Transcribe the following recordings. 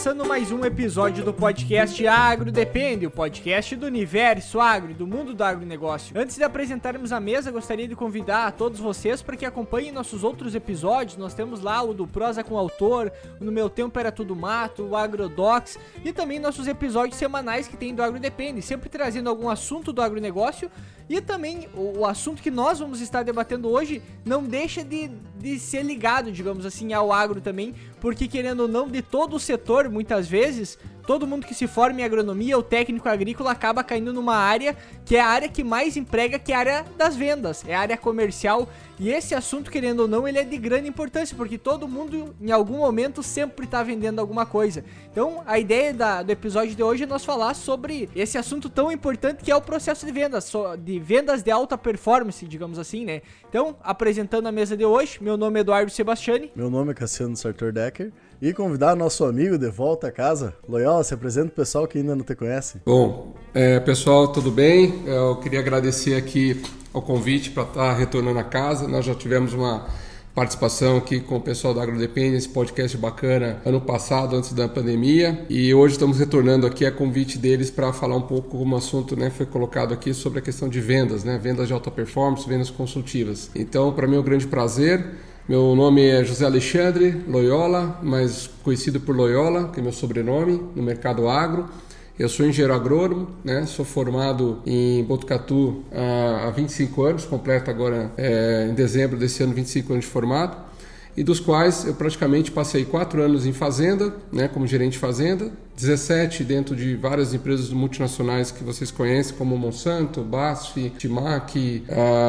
começando mais um episódio do podcast Agro Depende, o podcast do universo agro e do mundo do agronegócio. Antes de apresentarmos a mesa, gostaria de convidar a todos vocês para que acompanhem nossos outros episódios. Nós temos lá o do Prosa com o Autor, o No Meu Tempo Era Tudo Mato, o Agrodocs e também nossos episódios semanais que tem do Agro Depende, sempre trazendo algum assunto do agronegócio. E também o assunto que nós vamos estar debatendo hoje não deixa de ser ligado, digamos assim, ao agro também, porque querendo ou não, de todo o setor, muitas vezes, todo mundo que se forma em agronomia ou técnico agrícola acaba caindo numa área que é a área que mais emprega, que é a área das vendas, é a área comercial. E esse assunto, querendo ou não, ele é de grande importância, porque todo mundo, em algum momento, sempre está vendendo alguma coisa. Então, a ideia do episódio de hoje é nós falar sobre esse assunto tão importante que é o processo de vendas de alta performance, digamos assim, né? Então, apresentando a mesa de hoje, meu nome é Eduardo Sebastiani. Meu nome é Cassiano Sartor Decker. E convidar nosso amigo de volta a casa. Loyola, se apresenta pro pessoal que ainda não te conhece. Bom, pessoal, tudo bem? Eu queria agradecer aqui o convite para estar retornando a casa. Nós já tivemos uma participação aqui com o pessoal da AgroDepende, esse podcast bacana, ano passado, antes da pandemia. E hoje estamos retornando aqui a convite deles para falar um pouco como assunto, né, foi colocado aqui sobre a questão de vendas, né, vendas de alta performance, vendas consultivas. Então, para mim é um grande prazer. Meu nome é José Alexandre Loyola, mais conhecido por Loyola, que é meu sobrenome no mercado agro. Eu sou engenheiro agrônomo, né? Sou formado em Botucatu há 25 anos, completo agora em dezembro desse ano 25 anos de formado, e dos quais eu praticamente passei 4 anos em fazenda, né, como gerente de fazenda, 17 dentro de várias empresas multinacionais que vocês conhecem, como Monsanto, BASF, Timac,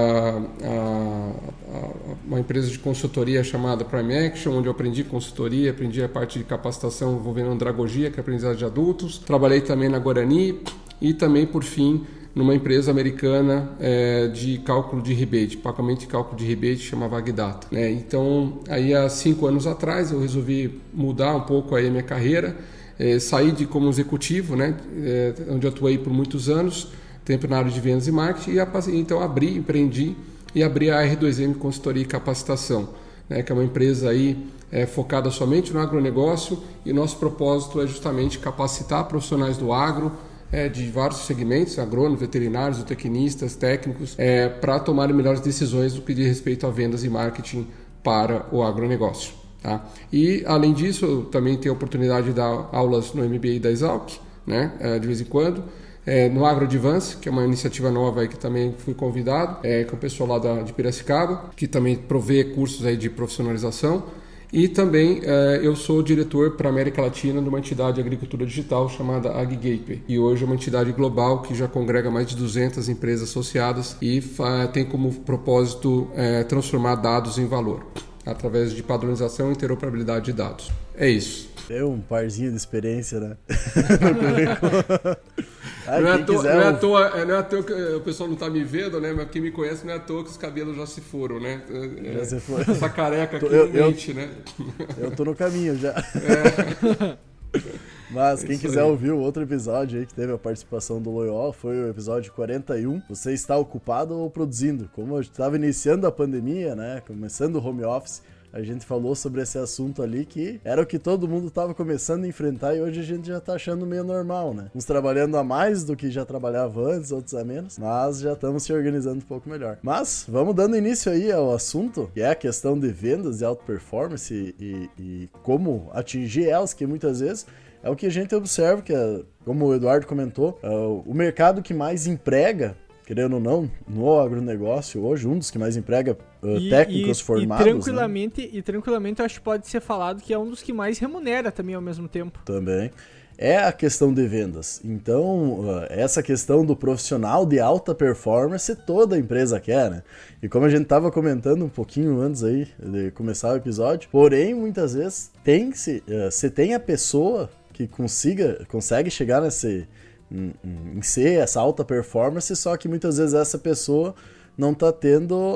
uma empresa de consultoria chamada Prime Action, onde eu aprendi consultoria, aprendi a parte de capacitação envolvendo andragogia, que é aprendizagem de adultos. Trabalhei também na Guarani e também, por fim, numa empresa americana de cálculo de rebate, pagamento de cálculo de rebate, chamava Agdata. Então, aí há 5 anos atrás, eu resolvi mudar um pouco aí a minha carreira, saí de como executivo, né, onde eu atuei por muitos anos, tempo na área de vendas e marketing, e então empreendi e abri a R2M Consultoria e Capacitação, né, que é uma empresa aí focada somente no agronegócio, e nosso propósito é justamente capacitar profissionais do agro, de vários segmentos, agrônomos, veterinários, zootecnistas, técnicos, para tomarem melhores decisões no que diz respeito a vendas e marketing para o agronegócio. Tá? E, além disso, eu também tenho a oportunidade de dar aulas no MBA da Exalc, né, de vez em quando, no AgroAdvance, que é uma iniciativa nova aí que também fui convidado, com o pessoal lá de Piracicaba, que também provê cursos aí de profissionalização. E também eu sou diretor para a América Latina de uma entidade de agricultura digital chamada AgGateway. E hoje é uma entidade global que já congrega mais de 200 empresas associadas e tem como propósito transformar dados em valor, através de padronização e interoperabilidade de dados. É isso. Tem um parzinho de experiência, né? Não é à toa que o pessoal não está me vendo, né? Mas quem me conhece não é à toa que os cabelos já se foram, né? Já se foram. Essa careca aqui não mente, né? Eu tô no caminho já. Mas quem quiser ouvir o outro episódio aí que teve a participação do Loyola, foi o episódio 41. Você está ocupado ou produzindo? Como eu estava iniciando a pandemia, né? Começando o home office, a gente falou sobre esse assunto ali que era o que todo mundo estava começando a enfrentar e hoje a gente já tá achando meio normal, né? Uns trabalhando a mais do que já trabalhava antes, outros a menos, mas já estamos se organizando um pouco melhor. Mas vamos dando início aí ao assunto, que é a questão de vendas e alta performance e como atingir elas, que muitas vezes é o que a gente observa, que como o Eduardo comentou, o mercado que mais emprega, querendo ou não, no agronegócio hoje, um dos que mais emprega técnicos formados. E tranquilamente eu acho que pode ser falado que é um dos que mais remunera também ao mesmo tempo. Também. É a questão de vendas. Então, essa questão do profissional de alta performance, toda empresa quer, né? E como a gente estava comentando um pouquinho antes aí de começar o episódio, porém, muitas vezes, você tem a pessoa que consegue chegar em ser essa alta performance, só que muitas vezes essa pessoa não está tendo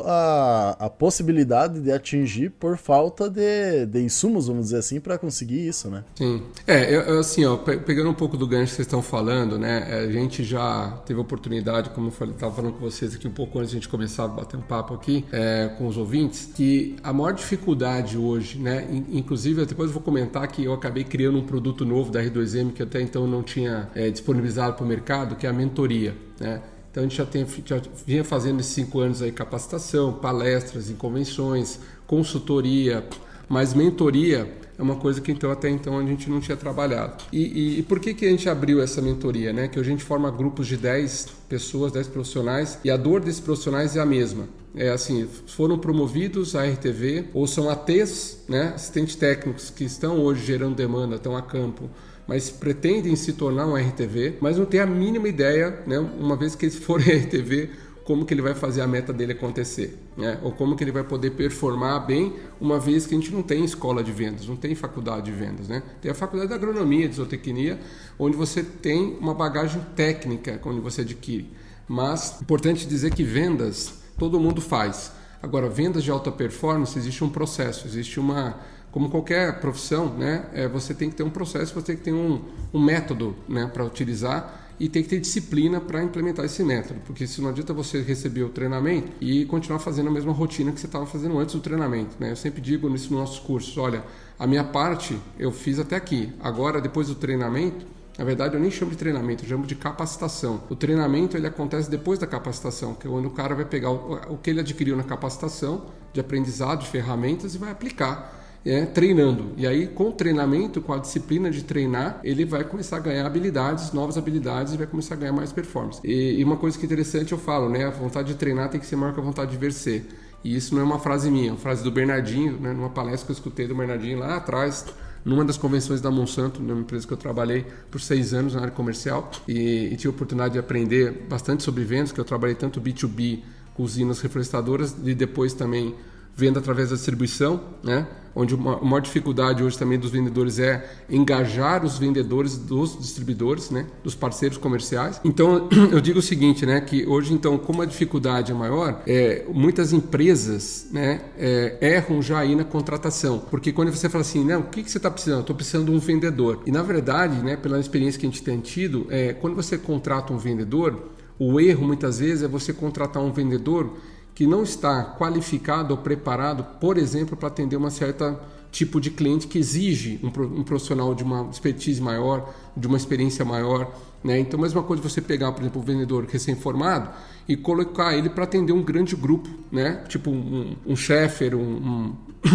a possibilidade de atingir por falta de insumos, vamos dizer assim, para conseguir isso, né? Sim. Pegando um pouco do gancho que vocês estão falando, né? A gente já teve oportunidade, como eu estava falando com vocês aqui um pouco antes de a gente começar a bater um papo aqui com os ouvintes, que a maior dificuldade hoje, né? Inclusive, depois eu vou comentar que eu acabei criando um produto novo da R2M que até então não tinha disponibilizado para o mercado, que é a mentoria, né? Então a gente já vinha fazendo esses 5 anos aí capacitação, palestras em convenções, consultoria, mas mentoria é uma coisa que até então a gente não tinha trabalhado. E por que a gente abriu essa mentoria, né? Que hoje a gente forma grupos de 10 pessoas, 10 profissionais, e a dor desses profissionais é a mesma. É assim, foram promovidos à RTV ou são ATs, né? Assistentes técnicos que estão hoje gerando demanda, estão a campo, mas pretendem se tornar um RTV, mas não tem a mínima ideia, né, uma vez que eles forem RTV, como que ele vai fazer a meta dele acontecer, né? Ou como que ele vai poder performar bem, uma vez que a gente não tem escola de vendas, não tem faculdade de vendas, né? Tem a faculdade de agronomia, de zootecnia, onde você tem uma bagagem técnica, onde você adquire. Mas, importante dizer que vendas, todo mundo faz. Agora, vendas de alta performance, existe um processo, existe como qualquer profissão, né, você tem que ter um processo, você tem que ter um método, né, para utilizar e tem que ter disciplina para implementar esse método, porque se não adianta você receber o treinamento e continuar fazendo a mesma rotina que você estava fazendo antes do treinamento, né? Eu sempre digo nisso nos nossos cursos, olha, a minha parte eu fiz até aqui, agora depois do treinamento, na verdade eu nem chamo de treinamento, eu chamo de capacitação. O treinamento ele acontece depois da capacitação, que é onde o cara vai pegar o que ele adquiriu na capacitação, de aprendizado, de ferramentas e vai aplicar. Treinando. E aí, com o treinamento, com a disciplina de treinar, ele vai começar a ganhar habilidades, novas habilidades e vai começar a ganhar mais performance. E uma coisa que é interessante, eu falo, né? A vontade de treinar tem que ser maior que a vontade de vencer. E isso não é uma frase minha, é uma frase do Bernardinho, né? Numa palestra que eu escutei do Bernardinho lá atrás, numa das convenções da Monsanto, numa empresa que eu trabalhei por 6 anos na área comercial e tive a oportunidade de aprender bastante sobre vendas, que eu trabalhei tanto B2B com usinas reflorestadoras e depois também venda através da distribuição, né? Onde a maior dificuldade hoje também dos vendedores é engajar os vendedores dos distribuidores, né? Dos parceiros comerciais. Então, eu digo o seguinte, né? Que hoje, então, como a dificuldade é maior, muitas empresas, né? Erram já aí na contratação. Porque quando você fala assim, não, o que você está precisando? Estou precisando de um vendedor. E, na verdade, né? Pela experiência que a gente tem tido, quando você contrata um vendedor, o erro, muitas vezes, é você contratar um vendedor que não está qualificado ou preparado, por exemplo, para atender uma certa tipo de cliente que exige um profissional de uma expertise maior, de uma experiência maior, né? Então, a mesma coisa você pegar, por exemplo, um vendedor recém-formado e colocar ele para atender um grande grupo, né? Tipo um Schaefer, um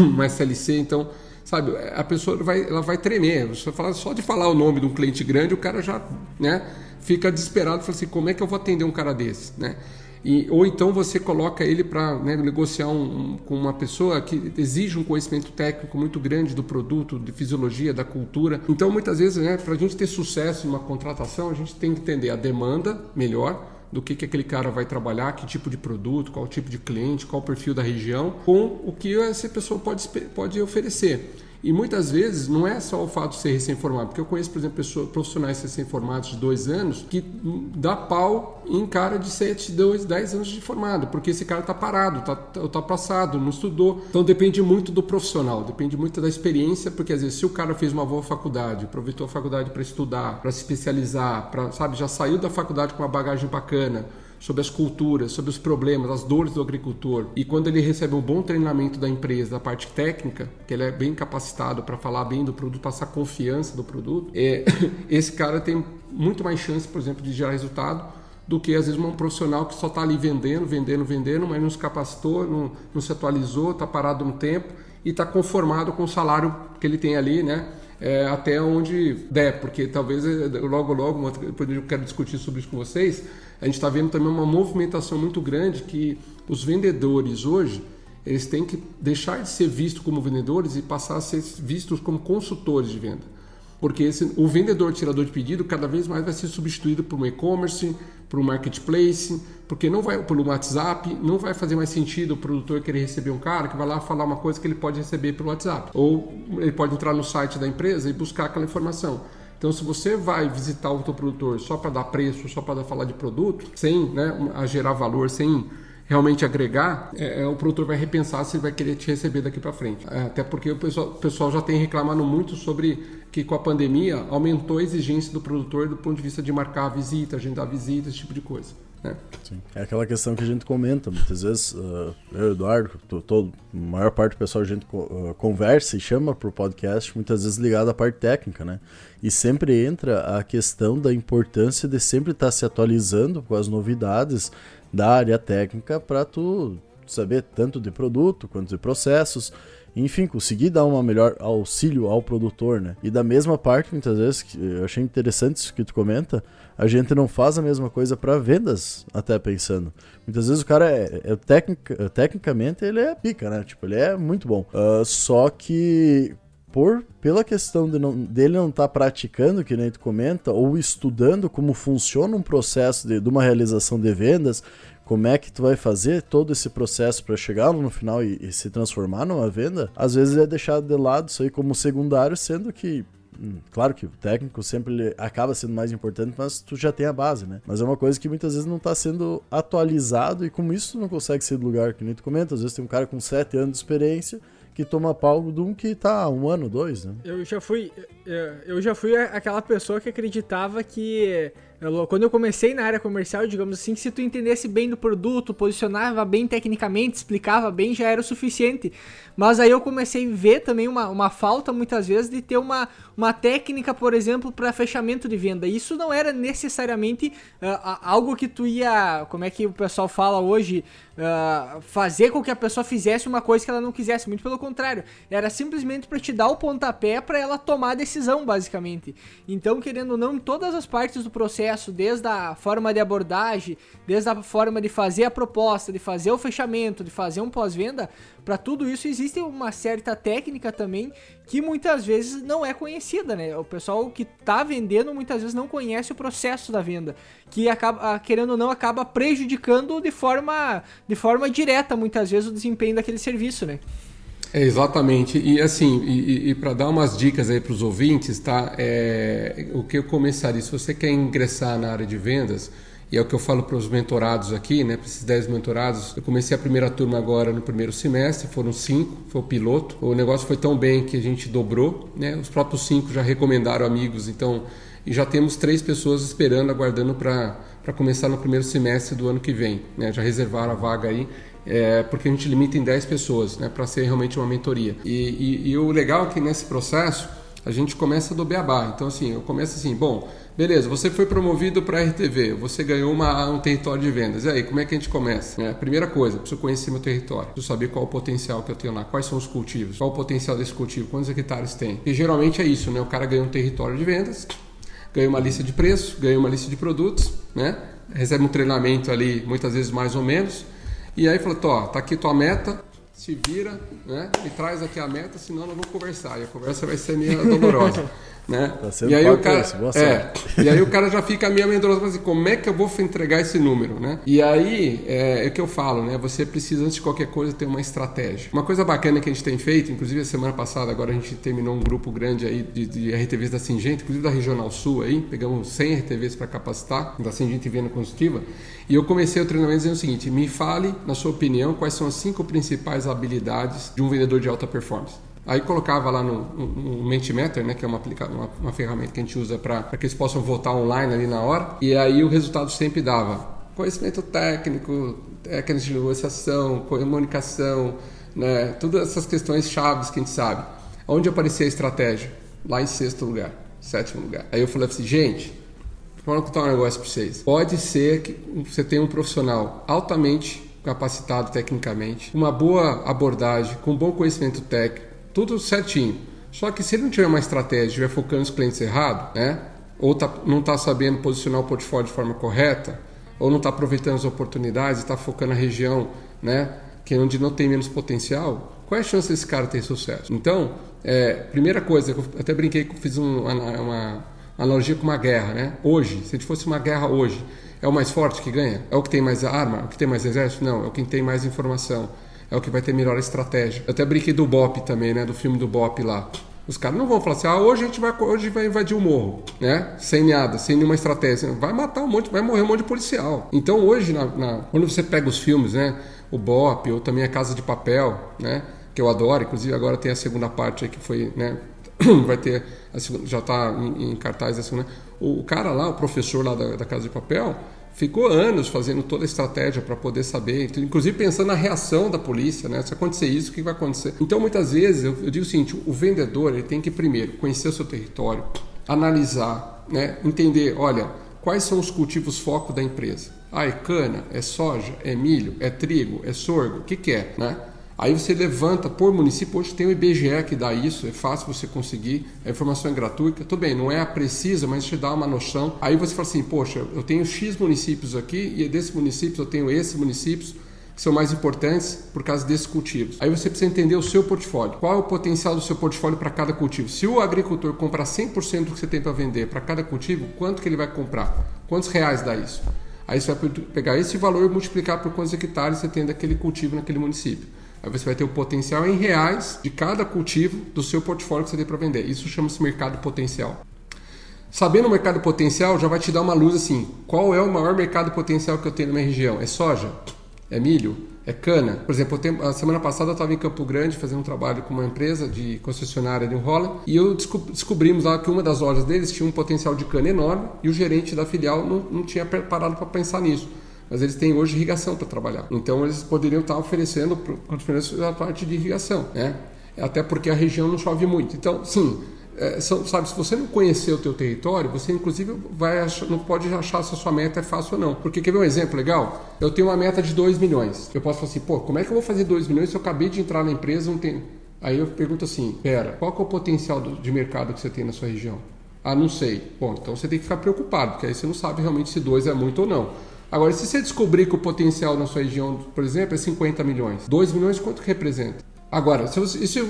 SLC, então, sabe, a pessoa ela vai tremer. Você fala, só de falar o nome de um cliente grande, o cara já, né, fica desesperado, fala assim, como é que eu vou atender um cara desse, né? Ou então você coloca ele para, né, negociar com uma pessoa que exige um conhecimento técnico muito grande do produto, de fisiologia, da cultura. Então, muitas vezes, né, para a gente ter sucesso em uma contratação, a gente tem que entender a demanda melhor, do que aquele cara vai trabalhar, que tipo de produto, qual tipo de cliente, qual o perfil da região, com o que essa pessoa pode oferecer. E muitas vezes não é só o fato de ser recém-formado, porque eu conheço, por exemplo, profissionais recém-formados de 2 anos que dá pau em cara de 7, 2, 10 anos de formado, porque esse cara está parado, tá passado, não estudou. Então depende muito do profissional, depende muito da experiência, porque às vezes se o cara fez uma boa faculdade, aproveitou a faculdade para estudar, para se especializar, já saiu da faculdade com uma bagagem bacana, sobre as culturas, sobre os problemas, as dores do agricultor. E quando ele recebe um bom treinamento da empresa, da parte técnica, que ele é bem capacitado para falar bem do produto, passar confiança do produto, esse cara tem muito mais chance, por exemplo, de gerar resultado do que às vezes um profissional que só está ali vendendo, mas não se capacitou, não se atualizou, está parado um tempo e está conformado com o salário que ele tem ali, né? Até onde der, porque talvez logo, depois eu quero discutir sobre isso com vocês, a gente está vendo também uma movimentação muito grande que os vendedores hoje, eles têm que deixar de ser vistos como vendedores e passar a ser vistos como consultores de venda. Porque o vendedor tirador de pedido cada vez mais vai ser substituído por um e-commerce, por um marketplace, porque não vai pelo WhatsApp, não vai fazer mais sentido o produtor querer receber um cara que vai lá falar uma coisa que ele pode receber pelo WhatsApp. Ou ele pode entrar no site da empresa e buscar aquela informação. Então, se você vai visitar o teu produtor só para dar preço, só para falar de produto, sem, né, a gerar valor, sem realmente agregar, o produtor vai repensar se ele vai querer te receber daqui para frente. Até porque o pessoal já tem reclamado muito sobre que com a pandemia aumentou a exigência do produtor do ponto de vista de marcar a visita, agendar a visita, esse tipo de coisa. Sim. É aquela questão que a gente comenta muitas vezes, eu e o Eduardo, a maior parte do pessoal a gente conversa e chama pro podcast, muitas vezes ligado à parte técnica, né? E sempre entra a questão da importância de sempre estar se atualizando com as novidades da área técnica para tu saber tanto de produto quanto de processos, enfim, conseguir dar um melhor auxílio ao produtor, né? E da mesma parte, muitas vezes, eu achei interessante isso que tu comenta, a gente não faz a mesma coisa para vendas, até pensando. Muitas vezes o cara tecnicamente ele é pica, né? Tipo, ele é muito bom. Só que pela questão dele não estar praticando, que nem tu comenta, ou estudando como funciona um processo de uma realização de vendas, como é que tu vai fazer todo esse processo para chegar no final e se transformar numa venda, às vezes é deixado de lado isso aí como secundário, sendo que claro que o técnico sempre ele acaba sendo mais importante, mas tu já tem a base, né? Mas é uma coisa que muitas vezes não está sendo atualizado, e como isso tu não consegue ser do lugar que nem tu comenta, às vezes tem um cara com 7 anos de experiência que toma pau de um que tá 1 ano, 2, né? Eu já fui aquela pessoa que acreditava que quando eu comecei na área comercial, digamos assim, que se tu entendesse bem do produto, posicionava bem tecnicamente, explicava bem, já era o suficiente. Mas aí eu comecei a ver também uma falta, muitas vezes, de ter uma técnica, por exemplo, para fechamento de venda. Isso não era necessariamente algo que tu ia, como é que o pessoal fala hoje, fazer com que a pessoa fizesse uma coisa que ela não quisesse. Muito pelo contrário, era simplesmente para te dar o pontapé para ela tomar a decisão, basicamente. Então, querendo ou não, em todas as partes do processo, desde a forma de abordagem, desde a forma de fazer a proposta, de fazer o fechamento, de fazer um pós-venda, para tudo isso existe uma certa técnica também que muitas vezes não é conhecida, né? O pessoal que tá vendendo muitas vezes não conhece o processo da venda, que acaba, querendo ou não, acaba prejudicando de forma direta muitas vezes o desempenho daquele serviço, né? Exatamente, e assim, e para dar umas dicas aí para os ouvintes, tá? O que eu começaria, se você quer ingressar na área de vendas, e é o que eu falo para os mentorados aqui, né? Para esses 10 mentorados, eu comecei a primeira turma agora no primeiro semestre, foram 5, foi o piloto, o negócio foi tão bem que a gente dobrou, né? Os próprios 5 já recomendaram amigos, então, e já temos 3 pessoas esperando, aguardando para começar no primeiro semestre do ano que vem, né? Já reservaram a vaga aí. Porque a gente limita em 10 pessoas, né, para ser realmente uma mentoria. E o legal é que nesse processo a gente começa do beabá. Então assim, eu começo assim, bom, beleza, você foi promovido para RTV, você ganhou um território de vendas. E aí, como é que a gente começa? Primeira coisa, preciso conhecer meu território, preciso saber qual o potencial que eu tenho lá, quais são os cultivos, qual o potencial desse cultivo, quantos hectares tem. E geralmente é isso, né? O cara ganha um território de vendas, ganha uma lista de preços, ganha uma lista de produtos, né? Recebe um treinamento ali, muitas vezes mais ou menos. E aí falou, tá aqui tua meta, se vira, né? Me traz aqui a meta, senão não vou conversar. E a conversa vai ser meio dolorosa, né? Tá e aí o cara, e aí o cara já fica meio amedroso, assim, como é que eu vou entregar esse número, né? E aí é o que eu falo, né? Você precisa, antes de qualquer coisa, ter uma estratégia. Uma coisa bacana que a gente tem feito, inclusive a semana passada, agora a gente terminou um grupo grande aí de RTVs da Singenta, inclusive da Regional Sul aí, pegamos 100 RTVs para capacitar, da Singenta e Venda Consultiva. E eu comecei o treinamento dizendo o seguinte, me fale, na sua opinião, quais são as 5 principais habilidades de um vendedor de alta performance. Aí colocava lá no Mentimeter, né, que é uma ferramenta que a gente usa para que eles possam votar online ali na hora, e aí o resultado sempre dava conhecimento técnico, técnicas de negociação, comunicação, né, todas essas questões chaves que a gente sabe. Onde aparecia a estratégia? Lá em 6º lugar, 7º lugar. Aí eu falei assim, gente, vou contar um negócio para vocês. Pode ser que você tenha um profissional altamente capacitado tecnicamente, uma boa abordagem, com bom conhecimento técnico, tudo certinho. Só que se ele não tiver uma estratégia, estiver focando nos clientes errado, né? Ou não está sabendo posicionar o portfólio de forma correta, ou não está aproveitando as oportunidades, está focando na região, né, que é onde não tem menos potencial, qual é a chance desse cara ter sucesso? Então, primeira coisa, eu até brinquei que eu fiz uma analogia com uma guerra, né? Hoje, se a gente fosse uma guerra hoje, é o mais forte que ganha? É o que tem mais arma? É o que tem mais exército? Não, é o que tem mais informação. É o que vai ter melhor estratégia. Eu até brinquei do BOP também, né? Do filme do BOP lá. Os caras não vão falar assim, hoje vai invadir o morro, né? Sem nada, sem nenhuma estratégia. Vai matar vai morrer um monte de policial. Então hoje, quando você pega os filmes, né? O BOPE, ou também a Casa de Papel, né? Que eu adoro, inclusive agora tem a segunda parte aí que foi, né? Vai ter, já está em cartaz a segunda. O cara lá, o professor lá da Casa de Papel, ficou anos fazendo toda a estratégia para poder saber, inclusive pensando na reação da polícia, né? Se acontecer isso, o que vai acontecer? Então, muitas vezes, eu digo o seguinte, o vendedor ele tem que primeiro conhecer o seu território, analisar, né? Entender, olha, quais são os cultivos foco da empresa. É cana, é soja, é milho, é trigo, é sorgo, o que é, né? Aí você levanta por município, hoje tem o IBGE que dá isso, é fácil você conseguir, a informação é gratuita, tudo bem, não é a precisa, mas te dá uma noção. Aí você fala assim, poxa, eu tenho X municípios aqui e desses municípios eu tenho esses municípios que são mais importantes por causa desses cultivos. Aí você precisa entender o seu portfólio, qual é o potencial do seu portfólio para cada cultivo. Se o agricultor comprar 100% do que você tem para vender para cada cultivo, quanto que ele vai comprar? Quantos reais dá isso? Aí você vai pegar esse valor e multiplicar por quantos hectares você tem daquele cultivo naquele município. Aí você vai ter o potencial em reais de cada cultivo do seu portfólio que você tem para vender. Isso chama-se mercado potencial. Sabendo o mercado potencial, já vai te dar uma luz assim. Qual é o maior mercado potencial que eu tenho na minha região? É soja? É milho? É cana? Por exemplo, a semana passada eu estava em Campo Grande fazendo um trabalho com uma empresa de concessionária de Holland e descobrimos lá que uma das lojas deles tinha um potencial de cana enorme e o gerente da filial não tinha parado para pensar nisso. Mas eles têm hoje irrigação para trabalhar. Então eles poderiam estar oferecendo a parte de irrigação, né? Até porque a região não chove muito. Então, sim, sabe, se você não conhecer o teu território, você inclusive não pode achar se a sua meta é fácil ou não. Porque quer ver um exemplo legal? Eu tenho uma meta de 2 milhões. Eu posso falar assim, como é que eu vou fazer 2 milhões se eu acabei de entrar na empresa? Não tem... Aí eu pergunto assim, qual que é o potencial de mercado que você tem na sua região? Não sei. Bom, então você tem que ficar preocupado, porque aí você não sabe realmente se 2 é muito ou não. Agora, se você descobrir que o potencial na sua região, por exemplo, é 50 milhões, 2 milhões quanto que representa? Agora, se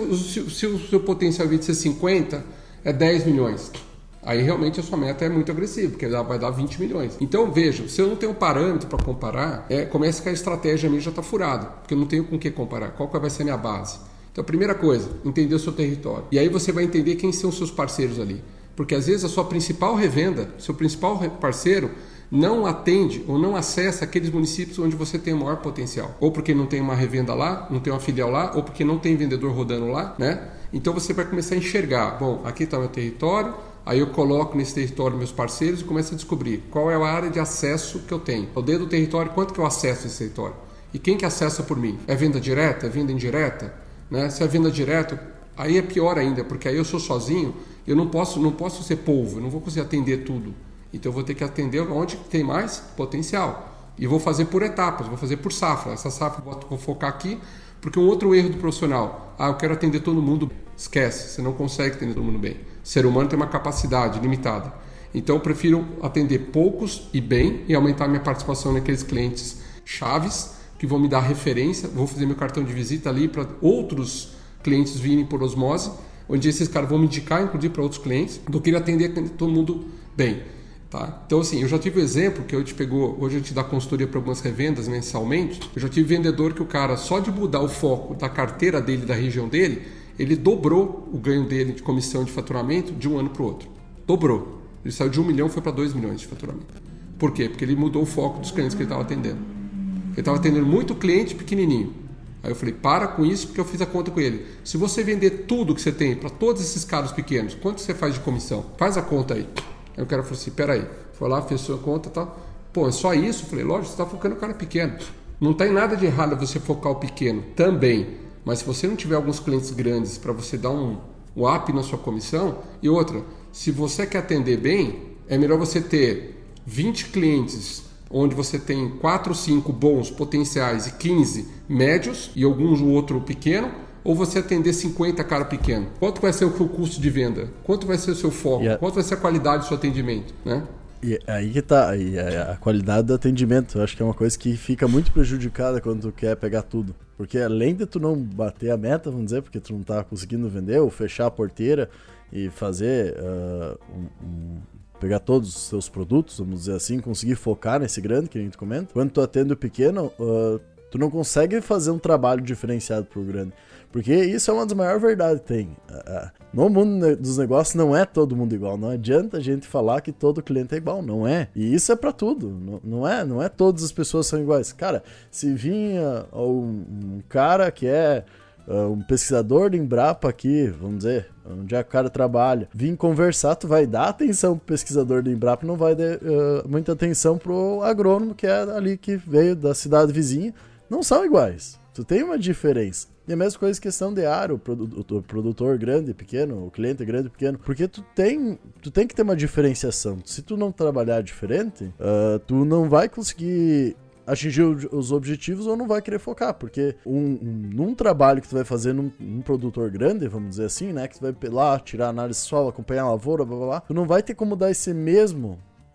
o seu potencial, ao invés de ser 50, é 10 milhões, aí realmente a sua meta é muito agressiva, porque vai dar 20 milhões. Então, veja, se eu não tenho parâmetro para comparar, começa que a estratégia minha já está furada, porque eu não tenho com o que comparar. Qual que vai ser a minha base? Então, a primeira coisa, entender o seu território. E aí você vai entender quem são os seus parceiros ali. Porque às vezes a sua principal revenda, seu principal parceiro, não atende ou não acessa aqueles municípios onde você tem o maior potencial. Ou porque não tem uma revenda lá, não tem uma filial lá, ou porque não tem vendedor rodando lá, né? Então você vai começar a enxergar, aqui está o meu território, aí eu coloco nesse território meus parceiros e começo a descobrir qual é a área de acesso que eu tenho. Dentro do território, quanto que eu acesso esse território? E quem que acessa por mim? É venda direta? É venda indireta? Né? Se é venda direta, aí é pior ainda, porque aí eu sou sozinho, eu não posso ser polvo, eu não vou conseguir atender tudo. Então eu vou ter que atender onde tem mais potencial. E vou fazer por etapas, vou fazer por safra. Essa safra vou focar aqui, porque um outro erro do profissional, eu quero atender todo mundo. Esquece, você não consegue atender todo mundo bem. O ser humano tem uma capacidade limitada. Então eu prefiro atender poucos e bem e aumentar minha participação naqueles clientes chaves que vão me dar referência. Vou fazer meu cartão de visita ali para outros clientes virem por osmose, onde esses caras vão me indicar, inclusive, para outros clientes, do que atender todo mundo bem. Tá? Então, assim, eu já tive o exemplo que hoje a gente dá consultoria para algumas revendas mensalmente. Eu já tive vendedor que o cara, só de mudar o foco da carteira dele, da região dele, ele dobrou o ganho dele de comissão de faturamento de um ano para o outro. Dobrou. Ele saiu de 1 milhão e foi para 2 milhões de faturamento. Por quê? Porque ele mudou o foco dos clientes que ele estava atendendo. Ele estava atendendo muito cliente pequenininho. Aí eu falei, para com isso, porque eu fiz a conta com ele. Se você vender tudo que você tem para todos esses caras pequenos, quanto você faz de comissão? Faz a conta aí. Aí o cara falou assim, peraí, foi lá, fez sua conta e tal. É só isso? Eu falei, lógico, você está focando no cara pequeno. Não tem nada de errado você focar o pequeno também. Mas se você não tiver alguns clientes grandes para você dar um up na sua comissão, e outra, se você quer atender bem, é melhor você ter 20 clientes onde você tem 4 ou 5 bons potenciais e 15 médios e alguns outro pequeno, ou você atender 50 cara pequeno? Quanto vai ser o seu custo de venda? Quanto vai ser o seu foco? Quanto vai ser a qualidade do seu atendimento? Né? E aí que tá, a qualidade do atendimento. Eu acho que é uma coisa que fica muito prejudicada quando tu quer pegar tudo. Porque além de tu não bater a meta, vamos dizer, porque tu não tá conseguindo vender ou fechar a porteira e fazer, pegar todos os teus produtos, vamos dizer assim, conseguir focar nesse grande que a gente comenta. Quando tu atende o pequeno, Tu não consegue fazer um trabalho diferenciado pro grande. Porque isso é uma das maiores verdades que tem. No mundo dos negócios não é todo mundo igual. Não adianta a gente falar que todo cliente é igual. Não é. E isso é pra tudo. Não é todas as pessoas são iguais. Cara, se vinha um cara que é um pesquisador de Embrapa aqui, vamos dizer, onde é que o cara trabalha, vir conversar, tu vai dar atenção pro pesquisador de Embrapa, não vai dar muita atenção pro agrônomo que é ali que veio da cidade vizinha. Não são iguais. Tu tem uma diferença. E a mesma coisa questão de área, o produtor grande, pequeno, o cliente grande, pequeno. Porque tu tem que ter uma diferenciação. Se tu não trabalhar diferente, tu não vai conseguir atingir os objetivos ou não vai querer focar. Porque num trabalho que tu vai fazer num produtor grande, vamos dizer assim, né? Que tu vai lá, tirar análise de solo, acompanhar a lavoura, blá blá blá. Tu não vai ter como dar esse mesmo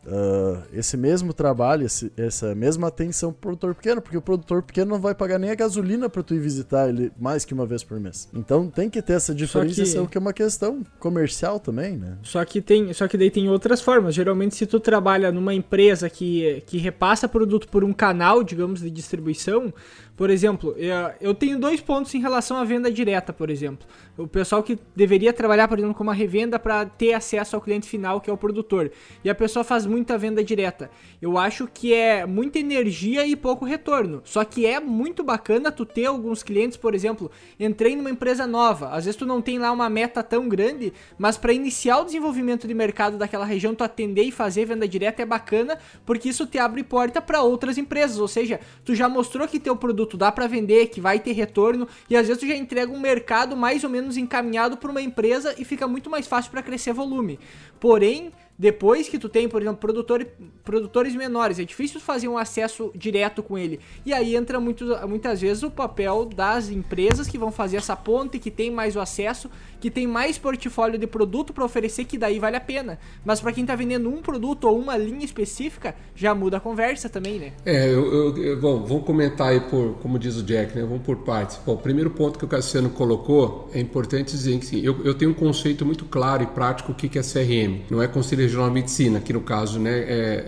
trabalho, essa mesma atenção pro produtor pequeno, porque o produtor pequeno não vai pagar nem a gasolina pra tu ir visitar ele mais que uma vez por mês. Então tem que ter essa diferenciação, que é uma questão comercial também, né? Só que daí tem outras formas. Geralmente, se tu trabalha numa empresa que repassa produto por um canal, digamos, de distribuição, por exemplo, eu tenho 2 pontos em relação à venda direta, por exemplo. O pessoal que deveria trabalhar, por exemplo, com uma revenda para ter acesso ao cliente final, que é o produtor. E a pessoa faz muita venda direta. Eu acho que é muita energia e pouco retorno. Só que é muito bacana tu ter alguns clientes, por exemplo, entrei numa empresa nova. Às vezes tu não tem lá uma meta tão grande, mas para iniciar o desenvolvimento de mercado daquela região, tu atender e fazer venda direta é bacana, porque isso te abre porta para outras empresas. Ou seja, tu já mostrou que teu produto dá para vender, que vai ter retorno, e às vezes tu já entrega um mercado mais ou menos encaminhado para uma empresa e fica muito mais fácil para crescer volume. Porém, depois que tu tem, por exemplo, produtores menores, é difícil fazer um acesso direto com ele. E aí entra muitas vezes o papel das empresas que vão fazer essa ponte, que tem mais o acesso, que tem mais portfólio de produto para oferecer, que daí vale a pena. Mas para quem tá vendendo um produto ou uma linha específica, já muda a conversa também, né? Bom, vamos comentar aí como diz o Jack, né? Vamos por partes. Bom, o primeiro ponto que o Cassiano colocou, é importante dizer que sim, eu tenho um conceito muito claro e prático o que é CRM. Não é Conselho Regional de Medicina, aqui no caso, né?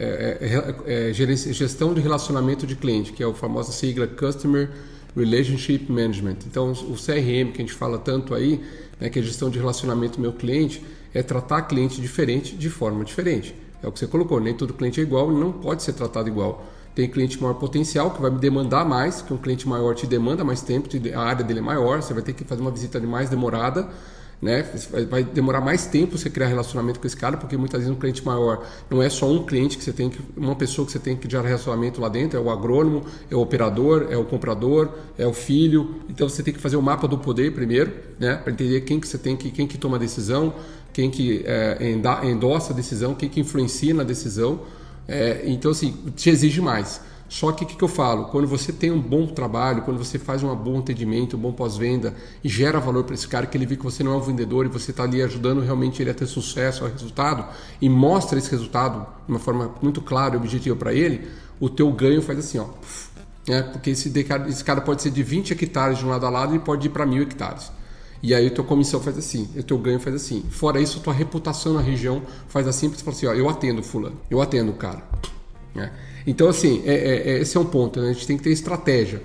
Gestão de relacionamento de cliente, que é a famosa sigla Customer Relationship Management. Então, o CRM que a gente fala tanto aí, né, que é gestão de relacionamento do meu cliente, é tratar cliente diferente de forma diferente. É o que você colocou, nem todo cliente é igual e não pode ser tratado igual. Tem cliente maior potencial, que vai me demandar mais, que um cliente maior te demanda mais tempo, a área dele é maior, você vai ter que fazer uma visita mais demorada, né? Vai demorar mais tempo você criar relacionamento com esse cara, porque muitas vezes um cliente maior não é só um cliente que você tem que, uma pessoa que você tem que criar relacionamento lá dentro, é o agrônomo, é o operador, é o comprador, é o filho. Então você tem que fazer o mapa do poder primeiro, né? Para entender quem que toma a decisão, quem que endossa a decisão, quem que influencia na decisão. Então assim, te exige mais. Só que o que eu falo? Quando você tem um bom trabalho, quando você faz um bom atendimento, um bom pós-venda e gera valor para esse cara, que ele vê que você não é um vendedor e você está ali ajudando realmente ele a ter sucesso, a resultado, e mostra esse resultado de uma forma muito clara e objetiva para ele, o teu ganho faz assim, ó. Porque esse cara pode ser de 20 hectares de um lado a lado e pode ir para 1.000 hectares. E aí a tua comissão faz assim, o teu ganho faz assim. Fora isso, a tua reputação na região faz assim, porque você fala assim, ó, eu atendo fulano, eu atendo o cara. Então, assim, esse é um ponto, né? A gente tem que ter estratégia.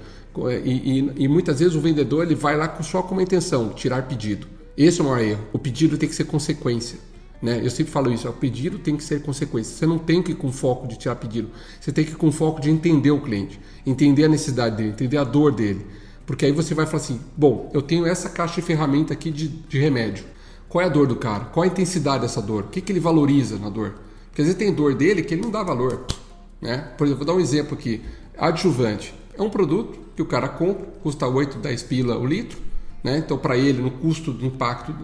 E muitas vezes o vendedor ele vai lá só com uma intenção, tirar pedido. Esse é o maior erro. O pedido tem que ser consequência. Né? Eu sempre falo isso, o pedido tem que ser consequência. Você não tem que ir com foco de tirar pedido. Você tem que ir com foco de entender o cliente, entender a necessidade dele, entender a dor dele. Porque aí você vai falar assim, bom, eu tenho essa caixa de ferramenta aqui de remédio. Qual é a dor do cara? Qual a intensidade dessa dor? O que ele valoriza na dor? Porque às vezes tem dor dele que ele não dá valor. Né? Por exemplo, vou dar um exemplo aqui. Adjuvante é um produto que o cara compra, custa 8, 10 pila o litro. Né? Então, para ele, no custo do impacto,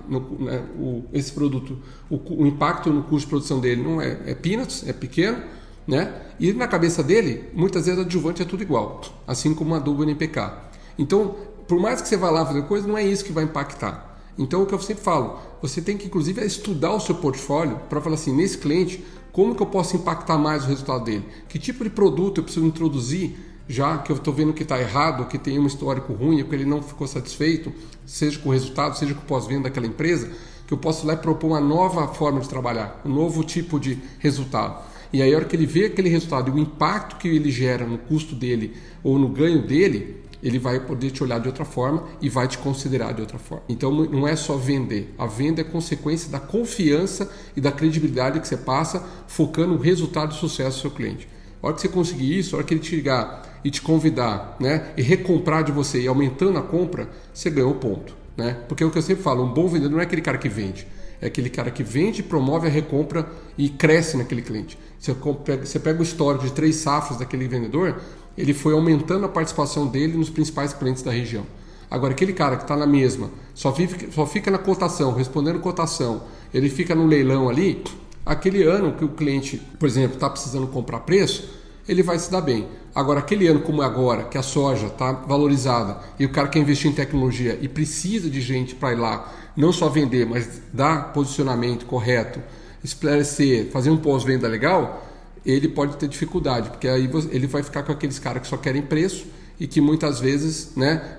esse produto, o impacto no custo de produção dele não é peanuts, é pequeno. Né? E na cabeça dele, muitas vezes adjuvante é tudo igual, assim como adubo NPK. Então, por mais que você vá lá fazer coisa, não é isso que vai impactar. Então, o que eu sempre falo, você tem que, inclusive, estudar o seu portfólio para falar assim, nesse cliente, como que eu posso impactar mais o resultado dele? Que tipo de produto eu preciso introduzir, já que eu estou vendo que está errado, que tem um histórico ruim, que ele não ficou satisfeito, seja com o resultado, seja com o pós-venda daquela empresa, que eu posso lá propor uma nova forma de trabalhar, um novo tipo de resultado. E aí a hora que ele vê aquele resultado e o impacto que ele gera no custo dele ou no ganho dele, ele vai poder te olhar de outra forma e vai te considerar de outra forma. Então não é só vender. A venda é consequência da confiança e da credibilidade que você passa, focando no resultado e sucesso do seu cliente. A hora que você conseguir isso, a hora que ele te ligar e te convidar, né, e recomprar de você e aumentando a compra, você ganhou o ponto. Né? Porque é o que eu sempre falo, um bom vendedor não é aquele cara que vende. É aquele cara que vende, promove a recompra e cresce naquele cliente. Você pega o histórico de 3 safras daquele vendedor, ele foi aumentando a participação dele nos principais clientes da região. Agora, aquele cara que está na mesma, só fica na cotação, respondendo cotação, ele fica no leilão ali, aquele ano que o cliente, por exemplo, está precisando comprar preço, ele vai se dar bem. Agora, aquele ano como é agora, que a soja está valorizada e o cara quer investir em tecnologia e precisa de gente para ir lá, não só vender, mas dar posicionamento correto, esclarecer, fazer um pós-venda legal, ele pode ter dificuldade, porque aí ele vai ficar com aqueles caras que só querem preço e que muitas vezes, né,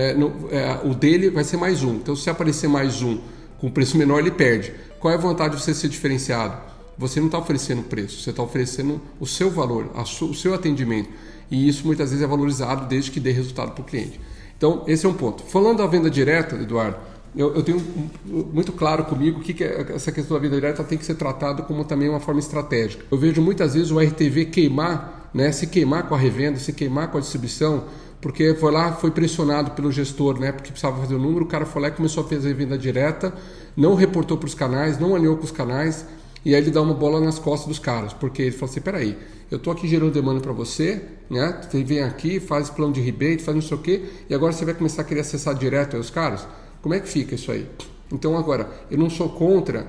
o dele vai ser mais um. Então, se aparecer mais um com preço menor, ele perde. Qual é a vantagem de você ser diferenciado? Você não está oferecendo preço, você está oferecendo o seu valor, o seu atendimento. E isso muitas vezes é valorizado desde que dê resultado para o cliente. Então, esse é um ponto. Falando da venda direta, Eduardo, eu tenho muito claro comigo que essa questão da venda direta tem que ser tratada como também uma forma estratégica. Eu vejo muitas vezes o RTV queimar, né, se queimar com a revenda, se queimar com a distribuição, porque foi pressionado pelo gestor, né, porque precisava fazer o número, o cara foi lá e começou a fazer venda direta, não reportou para os canais, não alinhou com os canais, e aí ele dá uma bola nas costas dos caras, porque ele fala assim, peraí, eu estou aqui gerando demanda para você, né? Você vem aqui, faz plano de rebate, faz não sei o quê, e agora você vai começar a querer acessar direto aí os caras? Como é que fica isso aí? Então agora, eu não sou contra,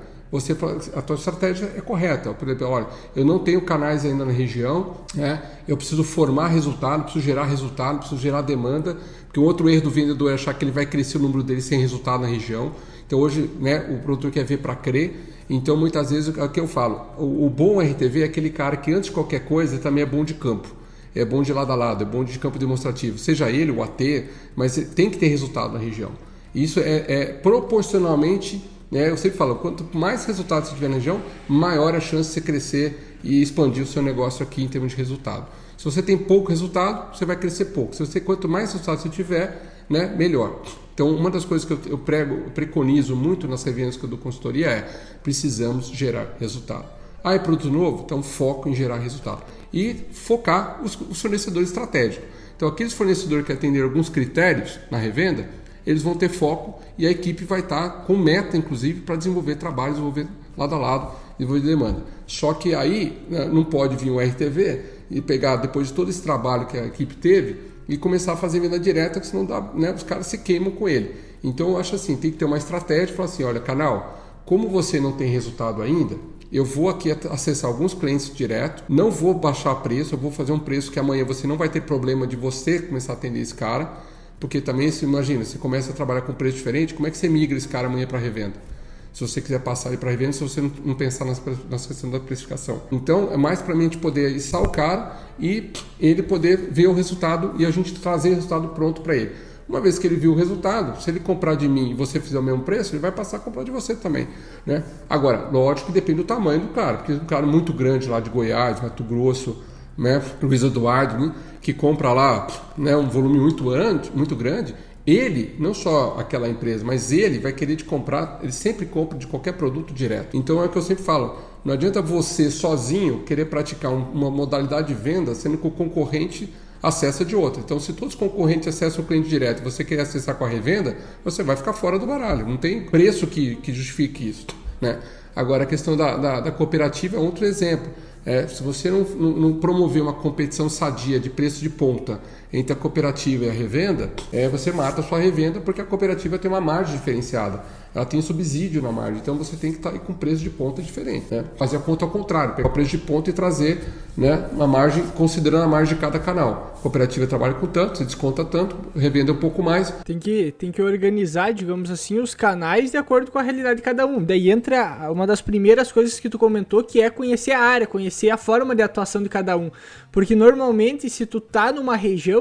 a tua estratégia é correta. Por exemplo, olha, eu não tenho canais ainda na região, né? Eu preciso formar resultado, preciso gerar demanda, porque um outro erro do vendedor é achar que ele vai crescer o número dele sem resultado na região. Então hoje, né, o produtor quer ver para crer. Então muitas vezes é o que eu falo, o bom RTV é aquele cara que antes de qualquer coisa também é bom de campo, é bom de lado a lado, é bom de campo demonstrativo, seja ele o AT, mas tem que ter resultado na região. Isso é proporcionalmente, né, eu sempre falo, quanto mais resultado você tiver na região, maior a chance de você crescer e expandir o seu negócio aqui em termos de resultado. Se você tem pouco resultado, você vai crescer pouco. Quanto mais resultado você tiver, né, melhor. Então, uma das coisas que eu preconizo muito nas revendas que eu dou consultoria é precisamos gerar resultado. É produto novo? Então, foco em gerar resultado. E focar os fornecedores estratégicos. Então, aqueles fornecedores que atenderem alguns critérios na revenda, eles vão ter foco e a equipe vai estar com meta, inclusive, para desenvolver trabalho, desenvolver lado a lado, desenvolver demanda. Só que aí, né, não pode vir um RTV e pegar, depois de todo esse trabalho que a equipe teve, e começar a fazer venda direta, que senão dá, né, os caras se queimam com ele. Então eu acho assim, tem que ter uma estratégia, falar assim, olha, canal, como você não tem resultado ainda, eu vou aqui acessar alguns clientes direto, não vou baixar preço, eu vou fazer um preço que amanhã você não vai ter problema de você começar a atender esse cara, porque também, imagina, você começa a trabalhar com preço diferente, como é que você migra esse cara amanhã para revenda? Se você quiser passar ele para revenda, se você não pensar nas questões da precificação. Então, é mais para mim a gente poder içar o cara e ele poder ver o resultado e a gente trazer o resultado pronto para ele. Uma vez que ele viu o resultado, se ele comprar de mim e você fizer o mesmo preço, ele vai passar a comprar de você também, né? Agora, lógico que depende do tamanho do cara, porque um cara muito grande lá de Goiás, Mato Grosso, né, Luiz Eduardo, né, que compra lá, né, um volume muito grande, ele, não só aquela empresa, mas ele vai querer te comprar, ele sempre compra de qualquer produto direto. Então é o que eu sempre falo, não adianta você sozinho querer praticar uma modalidade de venda, sendo que o concorrente acessa de outra. Então se todos os concorrentes acessam o cliente direto e você quer acessar com a revenda, você vai ficar fora do baralho, não tem preço que justifique isso, né? Agora a questão da cooperativa é outro exemplo. Se você não promover uma competição sadia de preço de ponta entre a cooperativa e a revenda, você mata a sua revenda, porque a cooperativa tem uma margem diferenciada, ela tem subsídio na margem, então você tem que estar aí com preço de ponta diferente, né? Fazer a conta ao contrário, pegar o preço de ponta e trazer, né, uma margem, considerando a margem de cada canal. A cooperativa trabalha com tanto, você desconta tanto, revenda um pouco mais. Tem que organizar, digamos assim, os canais de acordo com a realidade de cada um. Daí entra uma das primeiras coisas que tu comentou, que é conhecer a área, conhecer a forma de atuação de cada um. Porque normalmente, se tu tá numa região,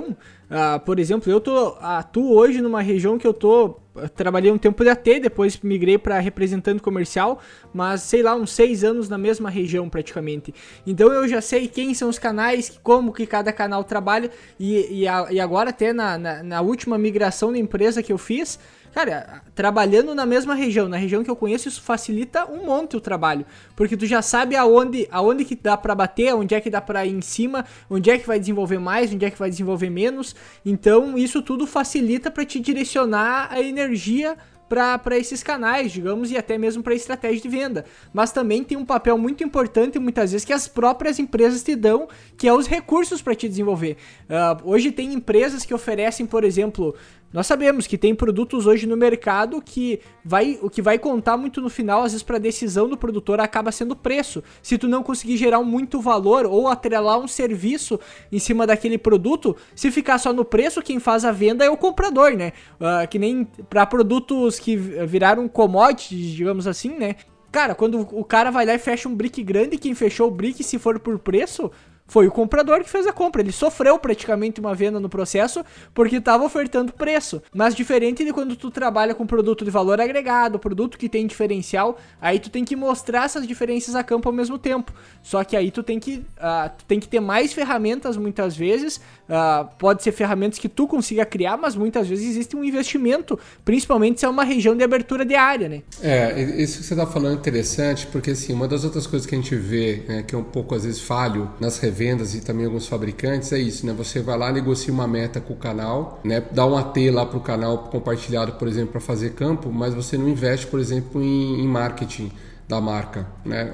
Por exemplo, eu atuo hoje numa região que eu trabalhei um tempo de AT, depois migrei para representante comercial, mas sei lá, uns 6 anos na mesma região praticamente. Então eu já sei quem são os canais, como que cada canal trabalha, e agora até na última migração da empresa que eu fiz, cara, trabalhando na mesma região, na região que eu conheço, isso facilita um monte o trabalho, porque tu já sabe aonde que dá pra bater, onde é que dá pra ir em cima, onde é que vai desenvolver mais, onde é que vai desenvolver menos. Então isso tudo facilita pra te direcionar a energia para esses canais, digamos, e até mesmo para estratégia de venda. Mas também tem um papel muito importante, muitas vezes, que as próprias empresas te dão, que é os recursos para te desenvolver. Hoje tem empresas que oferecem, por exemplo, nós sabemos que tem produtos hoje no mercado que o que vai contar muito no final, às vezes para a decisão do produtor, acaba sendo o preço. Se tu não conseguir gerar muito valor ou atrelar um serviço em cima daquele produto, se ficar só no preço, quem faz a venda é o comprador, né? Que nem para produtos que viraram commodities, digamos assim, né? Cara, quando o cara vai lá e fecha um brick grande, quem fechou o brick, se for por preço, foi o comprador que fez a compra. Ele sofreu praticamente uma venda no processo porque estava ofertando preço. Mas diferente de quando tu trabalha com produto de valor agregado, produto que tem diferencial, aí tu tem que mostrar essas diferenças a campo ao mesmo tempo. Só que aí tu tem que ter mais ferramentas muitas vezes. Pode ser ferramentas que tu consiga criar, mas muitas vezes existe um investimento, principalmente se é uma região de abertura de área, né? Isso que você está falando é interessante, porque assim, uma das outras coisas que a gente vê, né, que é um pouco às vezes falho nas revendas e também alguns fabricantes, é isso, né? Você vai lá, negocia uma meta com o canal, né? Dá um AT lá para o canal compartilhado, por exemplo, para fazer campo, mas você não investe, por exemplo, em marketing da marca, né?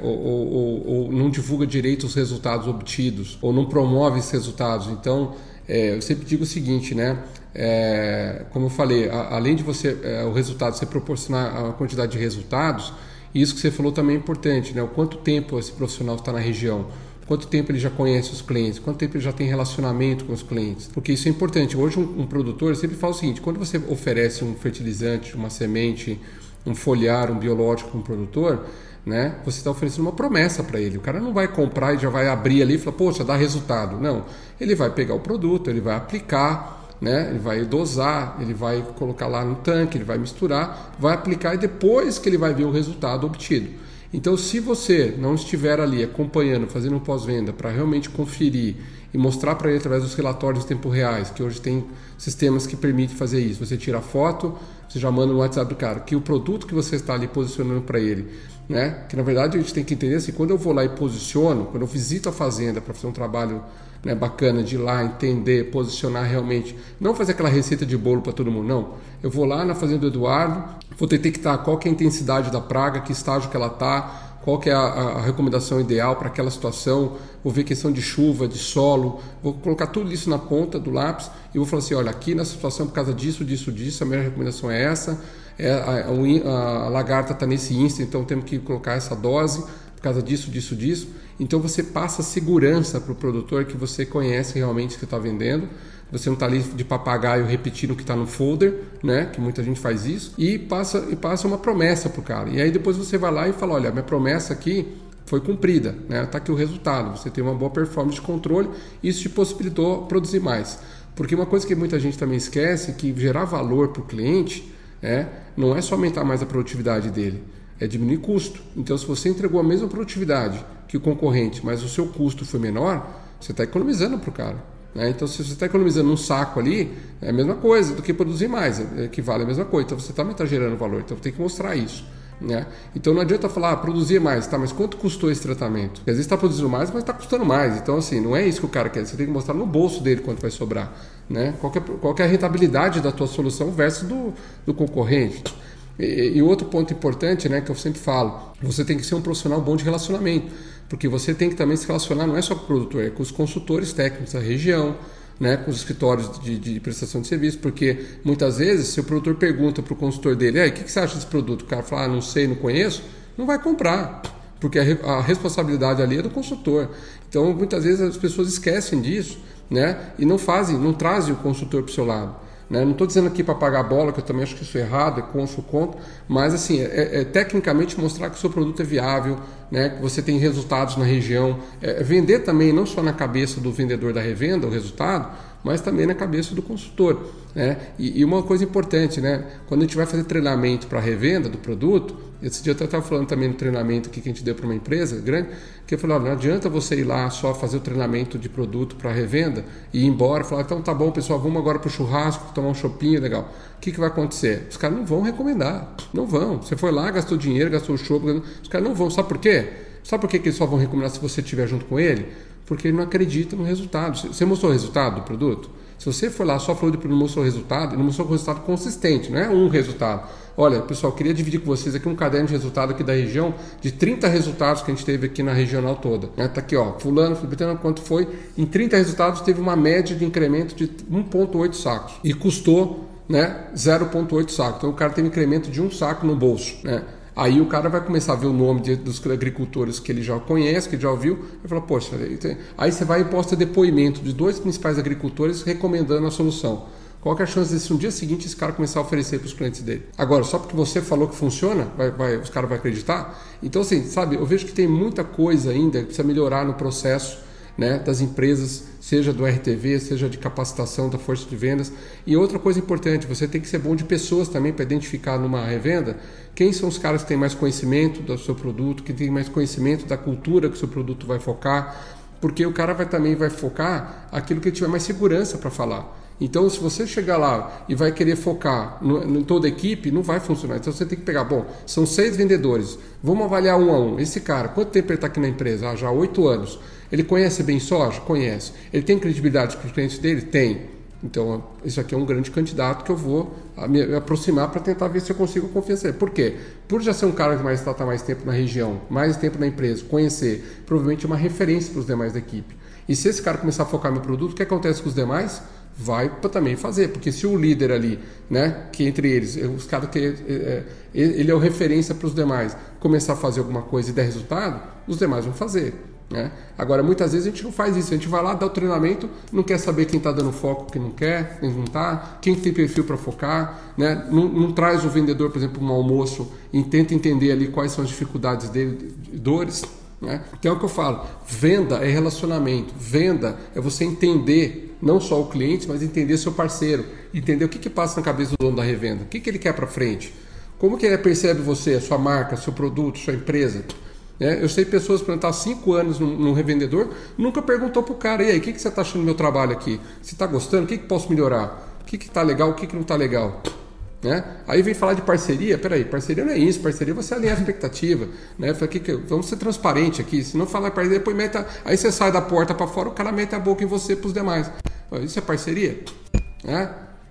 Ou não divulga direito os resultados obtidos, ou não promove esses resultados. Então, eu sempre digo o seguinte, né? Como eu falei, além de o resultado, você proporcionar a quantidade de resultados, isso que você falou também é importante, né? O quanto tempo esse profissional está na região, quanto tempo ele já conhece os clientes, quanto tempo ele já tem relacionamento com os clientes, porque isso é importante. Hoje um produtor sempre fala o seguinte: quando você oferece um fertilizante, uma semente, um foliar, um biológico para um produtor, né, você está oferecendo uma promessa para ele. O cara não vai comprar e já vai abrir ali e falar, poxa, dá resultado. Não, ele vai pegar o produto, ele vai aplicar, né, ele vai dosar, ele vai colocar lá no tanque, ele vai misturar, vai aplicar e depois que ele vai ver o resultado obtido. Então, se você não estiver ali acompanhando, fazendo um pós-venda para realmente conferir e mostrar para ele através dos relatórios em tempo reais, que hoje tem sistemas que permitem fazer isso, você tira a foto, você já manda no WhatsApp do cara, que o produto que você está ali posicionando para ele, né? Que na verdade a gente tem que entender assim, quando eu vou lá e posiciono, quando eu visito a fazenda para fazer um trabalho, né, bacana de ir lá, entender, posicionar realmente, não fazer aquela receita de bolo para todo mundo, não. Eu vou lá na fazenda do Eduardo, vou detectar qual que é a intensidade da praga, que estágio que ela está, qual que é a recomendação ideal para aquela situação, vou ver questão de chuva, de solo, vou colocar tudo isso na ponta do lápis e vou falar assim, olha, aqui na situação por causa disso, a minha recomendação é essa, a lagarta está nesse índice, então temos que colocar essa dose por causa disso. Então você passa segurança para o produtor que você conhece realmente que está vendendo. Você não está ali de papagaio repetindo o que está no folder, né? Que muita gente faz isso, e passa uma promessa para o cara. E aí depois você vai lá e fala, olha, minha promessa aqui foi cumprida, né? Está aqui o resultado, você tem uma boa performance de controle, isso te possibilitou produzir mais. Porque uma coisa que muita gente também esquece é que gerar valor para o cliente não é só aumentar mais a produtividade dele, é diminuir custo. Então, se você entregou a mesma produtividade que o concorrente, mas o seu custo foi menor, você está economizando para o cara. Então, se você está economizando um saco ali, é a mesma coisa do que produzir mais, equivale a mesma coisa. Então, você também está gerando valor, então tem que mostrar isso. Né? Então, não adianta falar, produzir mais, tá? Mas quanto custou esse tratamento? Porque às vezes está produzindo mais, mas está custando mais. Então, assim, não é isso que o cara quer. Você tem que mostrar no bolso dele quanto vai sobrar. Né? Qual que é a rentabilidade da tua solução versus do concorrente. E outro ponto importante, né, que eu sempre falo, você tem que ser um profissional bom de relacionamento, porque você tem que também se relacionar não é só com o produtor, é com os consultores técnicos da região, né, com os escritórios de prestação de serviço, porque muitas vezes se o produtor pergunta para o consultor dele, o que você acha desse produto? O cara fala, não sei, não conheço, não vai comprar, porque a responsabilidade ali é do consultor. Então muitas vezes as pessoas esquecem disso, né, e não trazem o consultor para o seu lado. Né? Não estou dizendo aqui para pagar bola, que eu também acho que isso é errado, sou contra, mas assim, tecnicamente mostrar que o seu produto é viável, né? Que você tem resultados na região, vender também não só na cabeça do vendedor da revenda o resultado, mas também na cabeça do consultor, né? E uma coisa importante, né? Quando a gente vai fazer treinamento para a revenda do produto, esse dia eu estava falando também no treinamento aqui que a gente deu para uma empresa grande, que eu falei, não adianta você ir lá só fazer o treinamento de produto para revenda e ir embora e falar, então tá bom pessoal, vamos agora para o churrasco, tomar um chopinho, legal. O que vai acontecer? Os caras não vão recomendar, não vão. Você foi lá, gastou dinheiro, gastou o chopp, os caras não vão. Sabe por quê? Sabe por que eles só vão recomendar se você estiver junto com ele? Porque ele não acredita no resultado. Você mostrou o resultado do produto? Se você foi lá, só falou de produto, mostrou o resultado, ele mostrou um resultado consistente, não é um resultado. Olha, pessoal, queria dividir com vocês aqui um caderno de resultado aqui da região, de 30 resultados que a gente teve aqui na regional toda. Tá aqui, ó, fulano, quanto foi? Em 30 resultados teve uma média de incremento de 1,8 sacos. E custou, né, 0,8 sacos. Então o cara teve um incremento de 1 saco no bolso, né? Aí o cara vai começar a ver o nome dos agricultores que ele já conhece, que já ouviu, e fala, poxa, aí você vai e posta depoimento de 2 principais agricultores recomendando a solução. Qual que é a chance de, se no dia seguinte esse cara começar a oferecer para os clientes dele? Agora, só porque você falou que funciona, os caras vão acreditar? Então, assim, sabe, eu vejo que tem muita coisa ainda que precisa melhorar no processo, né, das empresas, seja do RTV, seja de capacitação da força de vendas. E outra coisa importante, você tem que ser bom de pessoas também para identificar numa revenda quem são os caras que têm mais conhecimento do seu produto, que têm mais conhecimento da cultura que o seu produto vai focar, porque o cara também vai focar aquilo que ele tiver mais segurança para falar. Então, se você chegar lá e vai querer focar em toda a equipe, não vai funcionar. Então, você tem que pegar, são 6 vendedores, vamos avaliar um a um. Esse cara, quanto tempo ele está aqui na empresa? Já há 8 anos. Ele conhece bem soja? Conhece. Ele tem credibilidade com os clientes dele? Tem. Então, isso aqui é um grande candidato que eu vou me aproximar para tentar ver se eu consigo confiança. Por quê? Por já ser um cara que está mais tempo na região, mais tempo na empresa, conhecer, provavelmente é uma referência para os demais da equipe. E se esse cara começar a focar no produto, o que acontece com os demais? Vai para também fazer, porque se o líder ali, né, que entre eles, os caras que ele é o referência para os demais, começar a fazer alguma coisa e der resultado, os demais vão fazer, né? Agora, muitas vezes a gente não faz isso, a gente vai lá, dá o treinamento, não quer saber quem está dando foco, quem não quer, quem não está, quem tem perfil para focar, né? Não traz o vendedor, por exemplo, um almoço e tenta entender ali quais são as dificuldades dele, dores, né? Então é o que eu falo, venda é relacionamento, venda é você entender não só o cliente, mas entender seu parceiro, entender o que passa na cabeça do dono da revenda, o que ele quer para frente, como que ele percebe você, a sua marca, seu produto, sua empresa. Eu sei pessoas que estão há 5 anos num revendedor, nunca perguntou para o cara, e aí, o que você está achando do meu trabalho aqui? Você está gostando? O que posso melhorar? O que está legal, o que não está legal? Né? Aí vem falar de parceria, peraí, parceria não é isso, parceria é você alinhar a expectativa, né? Vamos ser transparente aqui, se não falar parceria, depois aí você sai da porta para fora, o cara mete a boca em você para os demais. Isso é parceria? Né?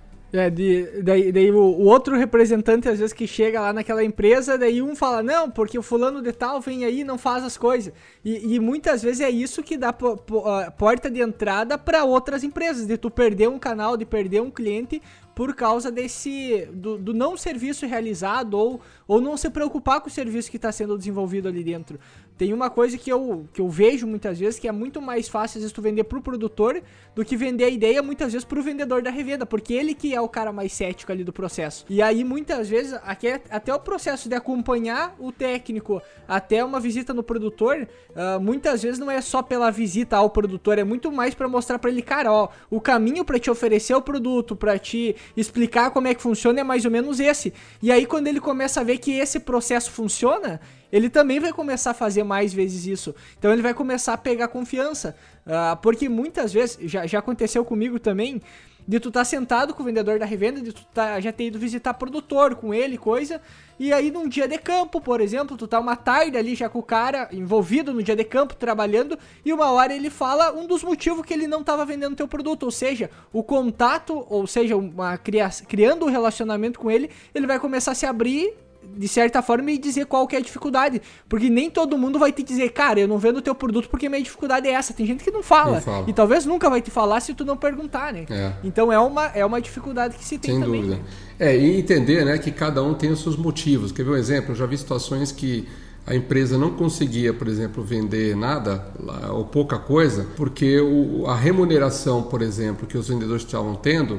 Daí o outro representante, às vezes, que chega lá naquela empresa, daí um fala, não, porque o fulano de tal vem aí e não faz as coisas. E muitas vezes é isso que dá porta de entrada para outras empresas, de tu perder um canal, de perder um cliente por causa do não serviço realizado ou não se preocupar com o serviço que está sendo desenvolvido ali dentro. Tem uma coisa que eu vejo muitas vezes, que é muito mais fácil às vezes tu vender pro produtor do que vender a ideia muitas vezes pro vendedor da revenda, porque ele que é o cara mais cético ali do processo. E aí muitas vezes até o processo de acompanhar o técnico até uma visita no produtor, muitas vezes não é só pela visita ao produtor, é muito mais para mostrar para ele, cara, ó, o caminho para te oferecer o produto, para te explicar como é que funciona é mais ou menos esse. E aí quando ele começa a ver que esse processo funciona, ele também vai começar a fazer mais vezes isso. Então ele vai começar a pegar confiança. Porque muitas vezes, já aconteceu comigo também, de tu tá sentado com o vendedor da revenda, de tu já ter ido visitar produtor com ele, coisa, e aí num dia de campo, por exemplo, tu tá uma tarde ali já com o cara envolvido no dia de campo, trabalhando, e uma hora ele fala um dos motivos que ele não tava vendendo teu produto, ou seja, o contato, ou seja, criando um relacionamento com ele, ele vai começar a se abrir de certa forma e dizer qual que é a dificuldade, porque nem todo mundo vai te dizer, cara, eu não vendo o teu produto porque minha dificuldade é essa. Tem gente que não fala. E talvez nunca vai te falar se tu não perguntar, né? Então é uma dificuldade que se tem. Sem também, dúvida. E entender, né, que cada um tem os seus motivos. Quer ver um exemplo? Eu já vi situações que a empresa não conseguia, por exemplo, vender nada ou pouca coisa, porque a remuneração, por exemplo, que os vendedores estavam tendo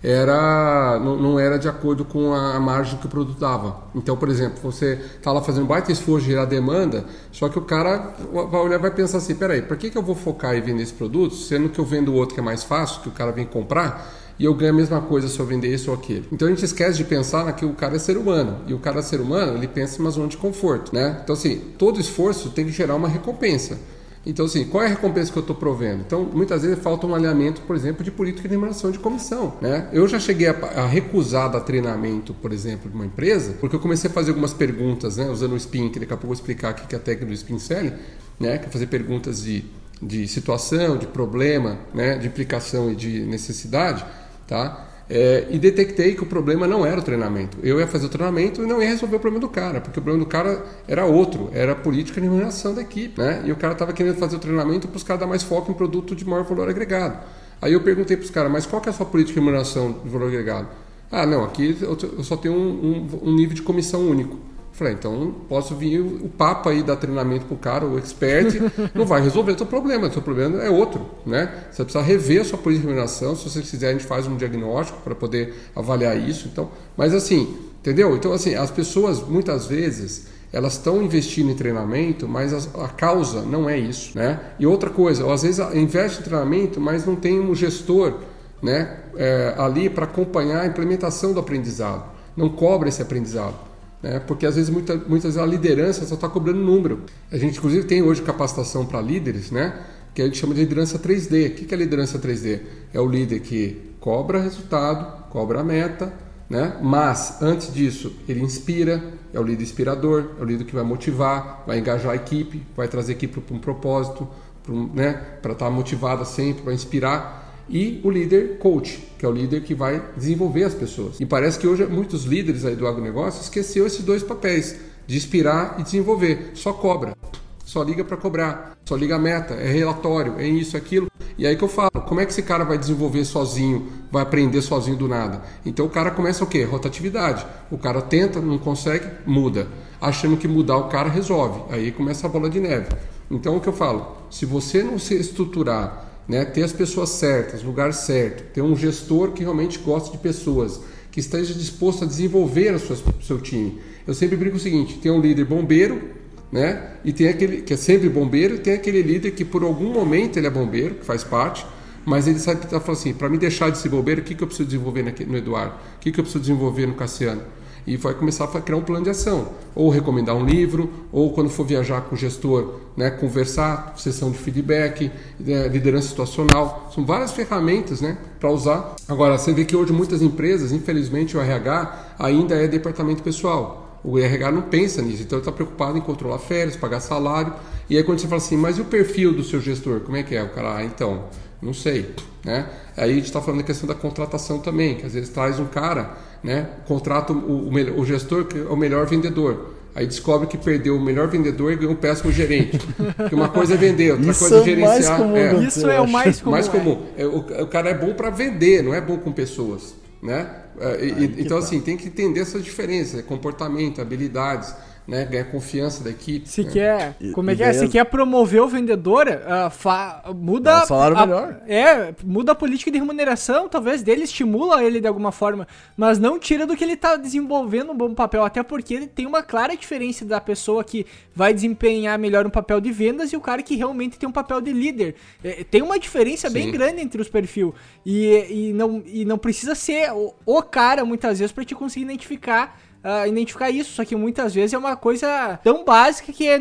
não era de acordo com a margem que o produto dava. Então, por exemplo, você está lá fazendo um baita esforço de gerar demanda, só que o cara vai olhar e vai pensar assim, peraí, por que eu vou focar em vender esse produto, sendo que eu vendo o outro que é mais fácil, que o cara vem comprar, e eu ganho a mesma coisa se eu vender esse ou aquele. Então a gente esquece de pensar que o cara é ser humano, e o cara é ser humano, ele pensa em uma zona de conforto, né? Então assim, todo esforço tem que gerar uma recompensa. Então, assim, qual é a recompensa que eu estou provendo? Então, muitas vezes falta um alinhamento, por exemplo, de política de remuneração de comissão, né? Eu já cheguei a recusar dar treinamento, por exemplo, de uma empresa, porque eu comecei a fazer algumas perguntas, né? Usando o Spin, que daqui a pouco eu vou explicar aqui que é a técnica do Spin Selling, né? Que é fazer perguntas de situação, de problema, né? De implicação e de necessidade, tá? E detectei que o problema não era o treinamento. Eu ia fazer o treinamento e não ia resolver o problema do cara, porque o problema do cara era outro, era a política de remuneração da equipe, né? E o cara estava querendo fazer o treinamento para os caras dar mais foco em produto de maior valor agregado. Aí eu perguntei para os caras, mas qual que é a sua política de remuneração de valor agregado? Ah, não, aqui eu só tenho um nível de comissão único. Falei, então posso vir o papo aí, dar treinamento pro cara, o expert, não vai resolver o seu problema é outro, né? Você precisa rever a sua política de remuneração, se você quiser a gente faz um diagnóstico para poder avaliar isso, então, mas assim, entendeu? Então assim, as pessoas muitas vezes, elas estão investindo em treinamento, mas a causa não é isso, né? E outra coisa, às vezes investe em treinamento, mas não tem um gestor, né, ali para acompanhar a implementação do aprendizado, não cobra esse aprendizado. Porque às vezes muitas vezes a liderança só está cobrando número. A gente inclusive tem hoje capacitação para líderes, né? Que a gente chama de liderança 3D. O que é liderança 3D? É o líder que cobra resultado, cobra a meta, né? Mas antes disso ele inspira, é o líder inspirador, é o líder que vai motivar, vai engajar a equipe, vai trazer a equipe para um propósito, para estar motivada sempre, para inspirar. E o líder coach, que é o líder que vai desenvolver as pessoas. E parece que hoje muitos líderes aí do agronegócio esqueceu esses dois papéis, de inspirar e desenvolver. Só cobra, só liga para cobrar, só liga a meta, é relatório, é isso, aquilo. E aí que eu falo, como é que esse cara vai desenvolver sozinho, vai aprender sozinho do nada? Então o cara começa o quê? Rotatividade. O cara tenta, não consegue, muda. Achando que mudar o cara resolve. Aí começa a bola de neve. Então o que eu falo, se você não se estruturar, né, ter as pessoas certas, lugar certo, ter um gestor que realmente gosta de pessoas, que esteja disposto a desenvolver o seu time. Eu sempre brinco o seguinte, tem um líder bombeiro, né, e tem aquele que é sempre bombeiro, e tem aquele líder que por algum momento ele é bombeiro, que faz parte, mas ele sabe que está falando assim, para me deixar de ser bombeiro, o que eu preciso desenvolver no Eduardo? O que eu preciso desenvolver no Cassiano? E vai começar a criar um plano de ação, ou recomendar um livro, ou quando for viajar com o gestor, né, conversar, sessão de feedback, liderança situacional, são várias ferramentas, né, para usar. Agora, você vê que hoje muitas empresas, infelizmente o RH ainda é departamento pessoal, o RH não pensa nisso, então ele está preocupado em controlar férias, pagar salário, e aí quando você fala assim, mas e o perfil do seu gestor, como é que é? O cara, então, não sei, né? Aí a gente está falando da questão da contratação também, que às vezes traz um cara, né, contrata o gestor que é o melhor vendedor, aí descobre que perdeu o melhor vendedor e ganhou um péssimo gerente, porque uma coisa é vender, outra coisa é gerenciar. Isso é o mais comum. O cara é bom para vender, não é bom com pessoas, né? Então assim, tem que entender essa diferença, comportamento, habilidades, né, ganhar confiança da equipe. Se quer, Se quer promover o vendedor, muda um salário melhor. Muda a política de remuneração, talvez dele, estimula ele de alguma forma, mas não tira do que ele está desenvolvendo um bom papel, até porque ele tem uma clara diferença da pessoa que vai desempenhar melhor um papel de vendas e o cara que realmente tem um papel de líder. Tem uma diferença bem grande entre os perfis e não precisa ser o cara muitas vezes para te conseguir identificar isso, só que muitas vezes é uma coisa tão básica que é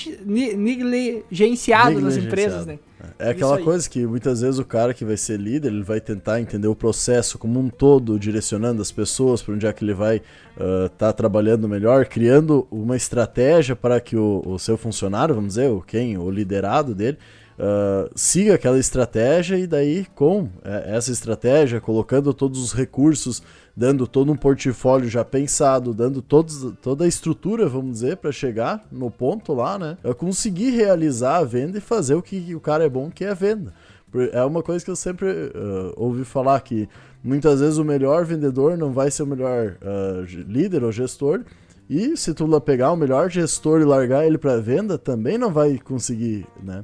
negligenciado nas empresas, né? É aquela coisa que muitas vezes o cara que vai ser líder, ele vai tentar entender o processo como um todo, direcionando as pessoas para onde é que ele vai tá trabalhando melhor, criando uma estratégia para que o seu funcionário, vamos dizer, o liderado dele, siga aquela estratégia, e daí com essa estratégia, colocando todos os recursos, dando todo um portfólio já pensado, dando toda a estrutura, vamos dizer, para chegar no ponto lá, né? Conseguir realizar a venda e fazer o que o cara é bom, que é a venda. É uma coisa que eu sempre ouvi falar, que muitas vezes o melhor vendedor não vai ser o melhor líder ou gestor, e se tu pegar o melhor gestor e largar ele para venda, também não vai conseguir, né?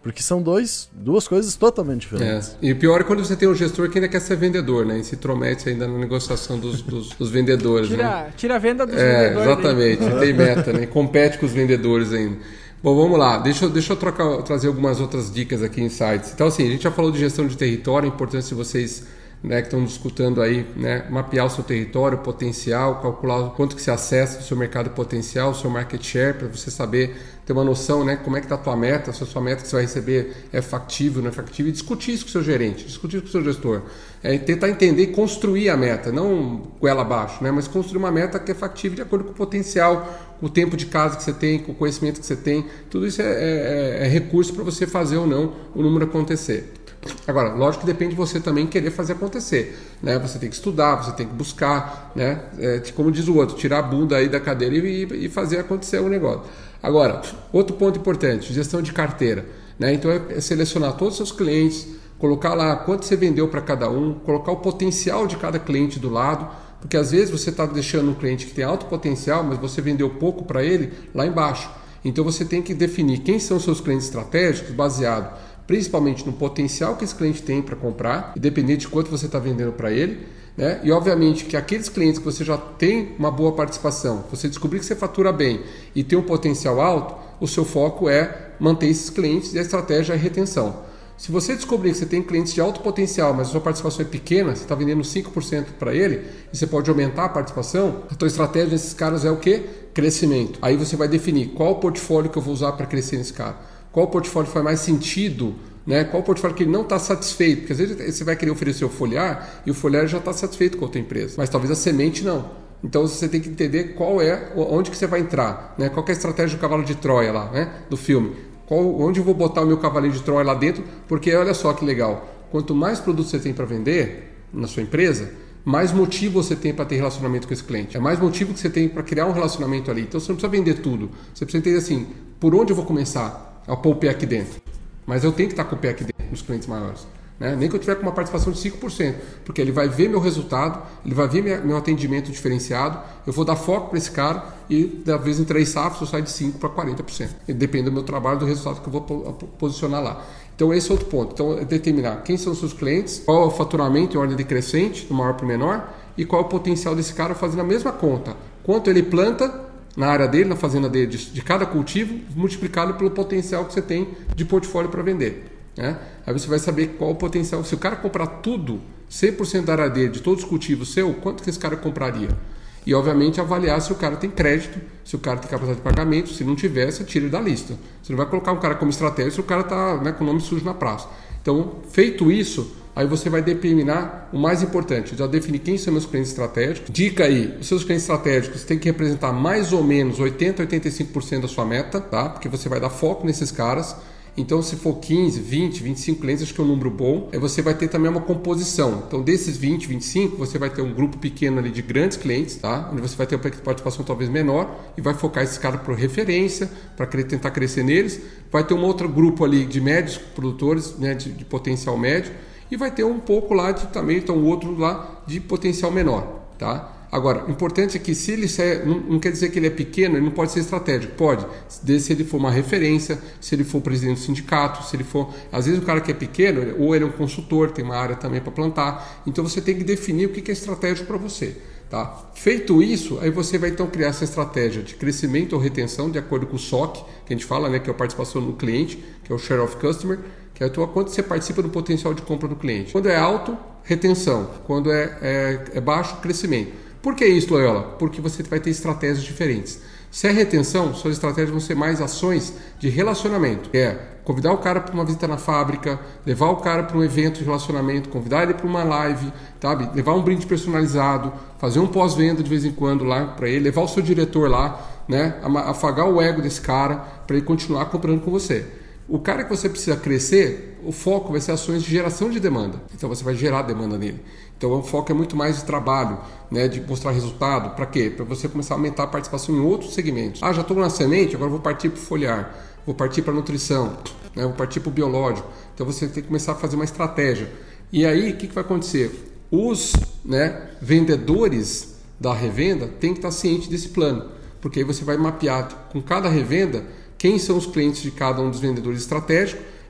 Porque são duas coisas totalmente diferentes. E o pior é quando você tem um gestor que ainda quer ser vendedor, né? E se intromete ainda na negociação dos vendedores, né? Tira a venda dos vendedores. Exatamente, tem meta, né? Compete com os vendedores ainda. Bom, vamos lá. Deixa eu trazer algumas outras dicas aqui, insights. Então, assim, a gente já falou de gestão de território, a importância de vocês, né, que estão nos escutando aí, né, mapear o seu território, o potencial, calcular quanto que você acessa do seu mercado potencial, o seu market share, para você saber, ter uma noção, né, como é que está a tua meta, se a sua meta que você vai receber é factível, não é factível, e discutir isso com o seu gerente, discutir isso com o seu gestor. Tentar entender e construir a meta, não goela abaixo, né, mas construir uma meta que é factível de acordo com o potencial, com o tempo de casa que você tem, com o conhecimento que você tem. Tudo isso é recurso para você fazer ou não o número acontecer. Agora, lógico que depende de você também querer fazer acontecer, né? Você tem que estudar, você tem que buscar, né? Como diz o outro, tirar a bunda aí da cadeira e fazer acontecer o negócio. Agora, outro ponto importante, gestão de carteira, né? Então é selecionar todos os seus clientes, colocar lá quanto você vendeu para cada um, colocar o potencial de cada cliente do lado, porque às vezes você está deixando um cliente que tem alto potencial, mas você vendeu pouco para ele lá embaixo. Então você tem que definir quem são os seus clientes estratégicos baseado principalmente no potencial que esse cliente tem para comprar, independente de quanto você está vendendo para ele, né? E obviamente que aqueles clientes que você já tem uma boa participação, você descobrir que você fatura bem e tem um potencial alto, o seu foco é manter esses clientes e a estratégia é retenção. Se você descobrir que você tem clientes de alto potencial, mas a sua participação é pequena, você está vendendo 5% para ele, e você pode aumentar a participação, a tua estratégia nesses caras é o quê? Crescimento. Aí você vai definir qual o portfólio que eu vou usar para crescer nesse cara. Qual portfólio faz mais sentido, né? Qual portfólio que ele não está satisfeito, porque às vezes você vai querer oferecer o foliar e o foliar já está satisfeito com a outra empresa, mas talvez a semente não. Então você tem que entender onde que você vai entrar, né? Qual que é a estratégia do cavalo de Troia lá, né? Do filme. Onde eu vou botar o meu cavalinho de Troia lá dentro, porque olha só que legal, quanto mais produtos você tem para vender na sua empresa, mais motivo você tem para ter relacionamento com esse cliente. É mais motivo que você tem para criar um relacionamento ali. Então você não precisa vender tudo, você precisa entender assim, por onde eu vou começar a pôr o pé aqui dentro, mas eu tenho que estar com o pé aqui dentro nos clientes maiores, né? Nem que eu tiver com uma participação de 5%, porque ele vai ver meu resultado, ele vai ver meu atendimento diferenciado, eu vou dar foco para esse cara e da vez em 3 safras eu saio de 5% para 40%, depende do meu trabalho, do resultado que eu vou posicionar lá. Então esse é outro ponto, então é determinar quem são os seus clientes, qual é o faturamento em ordem decrescente, do maior para o menor, e qual é o potencial desse cara fazendo a mesma conta, quanto ele planta na área dele, na fazenda dele, de cada cultivo, multiplicado pelo potencial que você tem de portfólio para vender, né? Aí você vai saber qual o potencial. Se o cara comprar tudo, 100% da área dele, de todos os cultivos seu, quanto que esse cara compraria? E obviamente avaliar se o cara tem crédito, se o cara tem capacidade de pagamento. Se não tiver, você tira ele da lista. Você não vai colocar um cara como estratégia se o cara está, né, com o nome sujo na praça. Então, feito isso, aí você vai determinar o mais importante, já definir quem são meus clientes estratégicos. Dica aí, os seus clientes estratégicos têm que representar mais ou menos 80% a 85% da sua meta, tá? Porque você vai dar foco nesses caras. Então, se for 15, 20, 25 clientes, acho que é um número bom. Aí você vai ter também uma composição. Então, desses 20, 25, você vai ter um grupo pequeno ali de grandes clientes, tá? Onde você vai ter uma participação talvez menor e vai focar esses caras por referência, para tentar crescer neles. Vai ter um outro grupo ali de médios produtores, né, de potencial médio. E vai ter um pouco lá de também, então um outro lá de potencial menor, tá? Agora, o importante é que se ele não quer dizer que ele é pequeno, ele não pode ser estratégico, pode, se ele for uma referência, se ele for presidente do sindicato, se ele for, às vezes o cara que é pequeno, ou ele é um consultor, tem uma área também para plantar, então você tem que definir o que é estratégico para você, tá? Feito isso, aí você vai então criar essa estratégia de crescimento ou retenção, de acordo com o SOC, que a gente fala, né, que é a participação no cliente, que é o Share of Customer, que é quanto você participa do potencial de compra do cliente. Quando é alto, retenção. Quando é baixo, crescimento. Por que isso, Loyola? Porque você vai ter estratégias diferentes. Se é retenção, suas estratégias vão ser mais ações de relacionamento. Convidar o cara para uma visita na fábrica, levar o cara para um evento de relacionamento, convidar ele para uma live, sabe? Levar um brinde personalizado, fazer um pós-venda de vez em quando lá para ele, levar o seu diretor lá, né? Afagar o ego desse cara para ele continuar comprando com você. O cara que você precisa crescer, o foco vai ser ações de geração de demanda. Então você vai gerar demanda nele. Então o foco é muito mais de trabalho, né, de mostrar resultado. Para quê? Para você começar a aumentar a participação em outros segmentos. Já estou na semente, agora vou partir para o foliar, vou partir para a nutrição, né, vou partir para o biológico. Então você tem que começar a fazer uma estratégia. E aí o que vai acontecer? Os, né, vendedores da revenda têm que estar cientes desse plano. Porque aí você vai mapear com cada revenda quem são os clientes de cada um dos vendedores estratégicos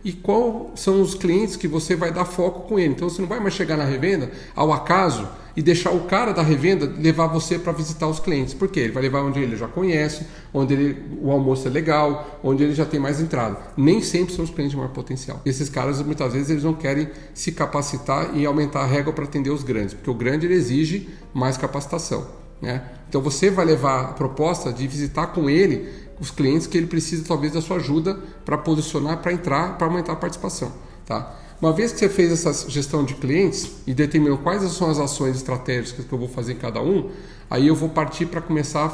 e quais são os clientes que você vai dar foco com ele. Então você não vai mais chegar na revenda ao acaso e deixar o cara da revenda levar você para visitar os clientes. Por quê? Ele vai levar onde ele já conhece, onde o almoço é legal, onde ele já tem mais entrada. Nem sempre são os clientes de maior potencial. Esses caras, muitas vezes, eles não querem se capacitar e aumentar a régua para atender os grandes, porque o grande ele exige mais capacitação, né? Então você vai levar a proposta de visitar com ele os clientes que ele precisa talvez da sua ajuda para posicionar, para entrar, para aumentar a participação, tá? Uma vez que você fez essa gestão de clientes e determinou quais são as ações estratégicas que eu vou fazer em cada um, aí eu vou partir para começar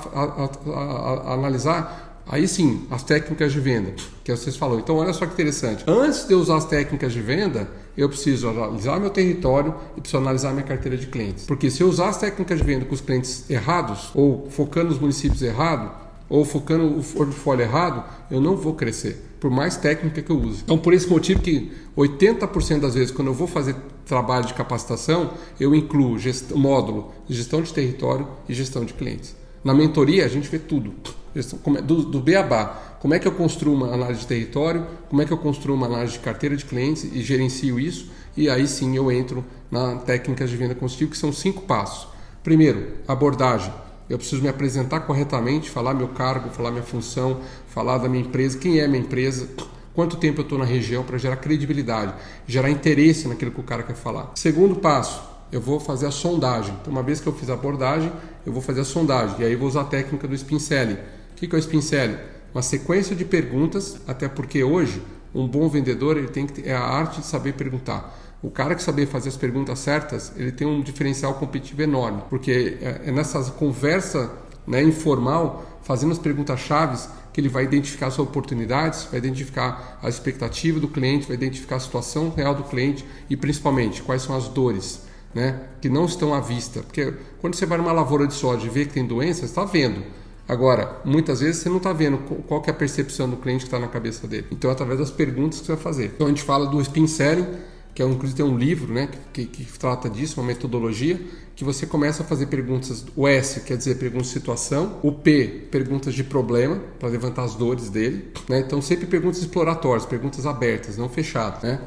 a analisar, aí sim, as técnicas de venda, que vocês falaram. Então, olha só que interessante. Antes de eu usar as técnicas de venda, eu preciso analisar meu território e preciso analisar minha carteira de clientes. Porque se eu usar as técnicas de venda com os clientes errados, ou focando nos municípios errados, ou focando o portfólio errado, eu não vou crescer, por mais técnica que eu use. Então, por esse motivo que 80% das vezes, quando eu vou fazer trabalho de capacitação, eu incluo módulo de gestão de território e gestão de clientes. Na mentoria, a gente vê tudo. Do beabá, como é que eu construo uma análise de território, como é que eu construo uma análise de carteira de clientes e gerencio isso, e aí sim eu entro na técnicas de venda consultiva, que são 5 passos. Primeiro, abordagem. Eu preciso me apresentar corretamente, falar meu cargo, falar minha função, falar da minha empresa, quem é minha empresa, quanto tempo eu estou na região, para gerar credibilidade, gerar interesse naquilo que o cara quer falar. Segundo passo, eu vou fazer a sondagem. Então, uma vez que eu fiz a abordagem, eu vou fazer a sondagem. E aí eu vou usar a técnica do spin selling. O que é o spin selling? Uma sequência de perguntas, até porque hoje um bom vendedor ele tem que ter a arte de saber perguntar. O cara que saber fazer as perguntas certas, ele tem um diferencial competitivo enorme, porque é nessa conversa, né, informal, fazendo as perguntas chaves, que ele vai identificar as oportunidades, vai identificar a expectativa do cliente, vai identificar a situação real do cliente e principalmente quais são as dores, né, que não estão à vista. Porque quando você vai numa lavoura de soja e vê que tem doença, você está vendo. Agora, muitas vezes você não está vendo qual que é a percepção do cliente que está na cabeça dele. Então é através das perguntas que você vai fazer. Então a gente fala do spin selling, que inclusive tem um livro, né, que trata disso, uma metodologia, que você começa a fazer perguntas. O S quer dizer perguntas de situação, o P, perguntas de problema, para levantar as dores dele, né? Então sempre perguntas exploratórias, perguntas abertas, não fechadas, né?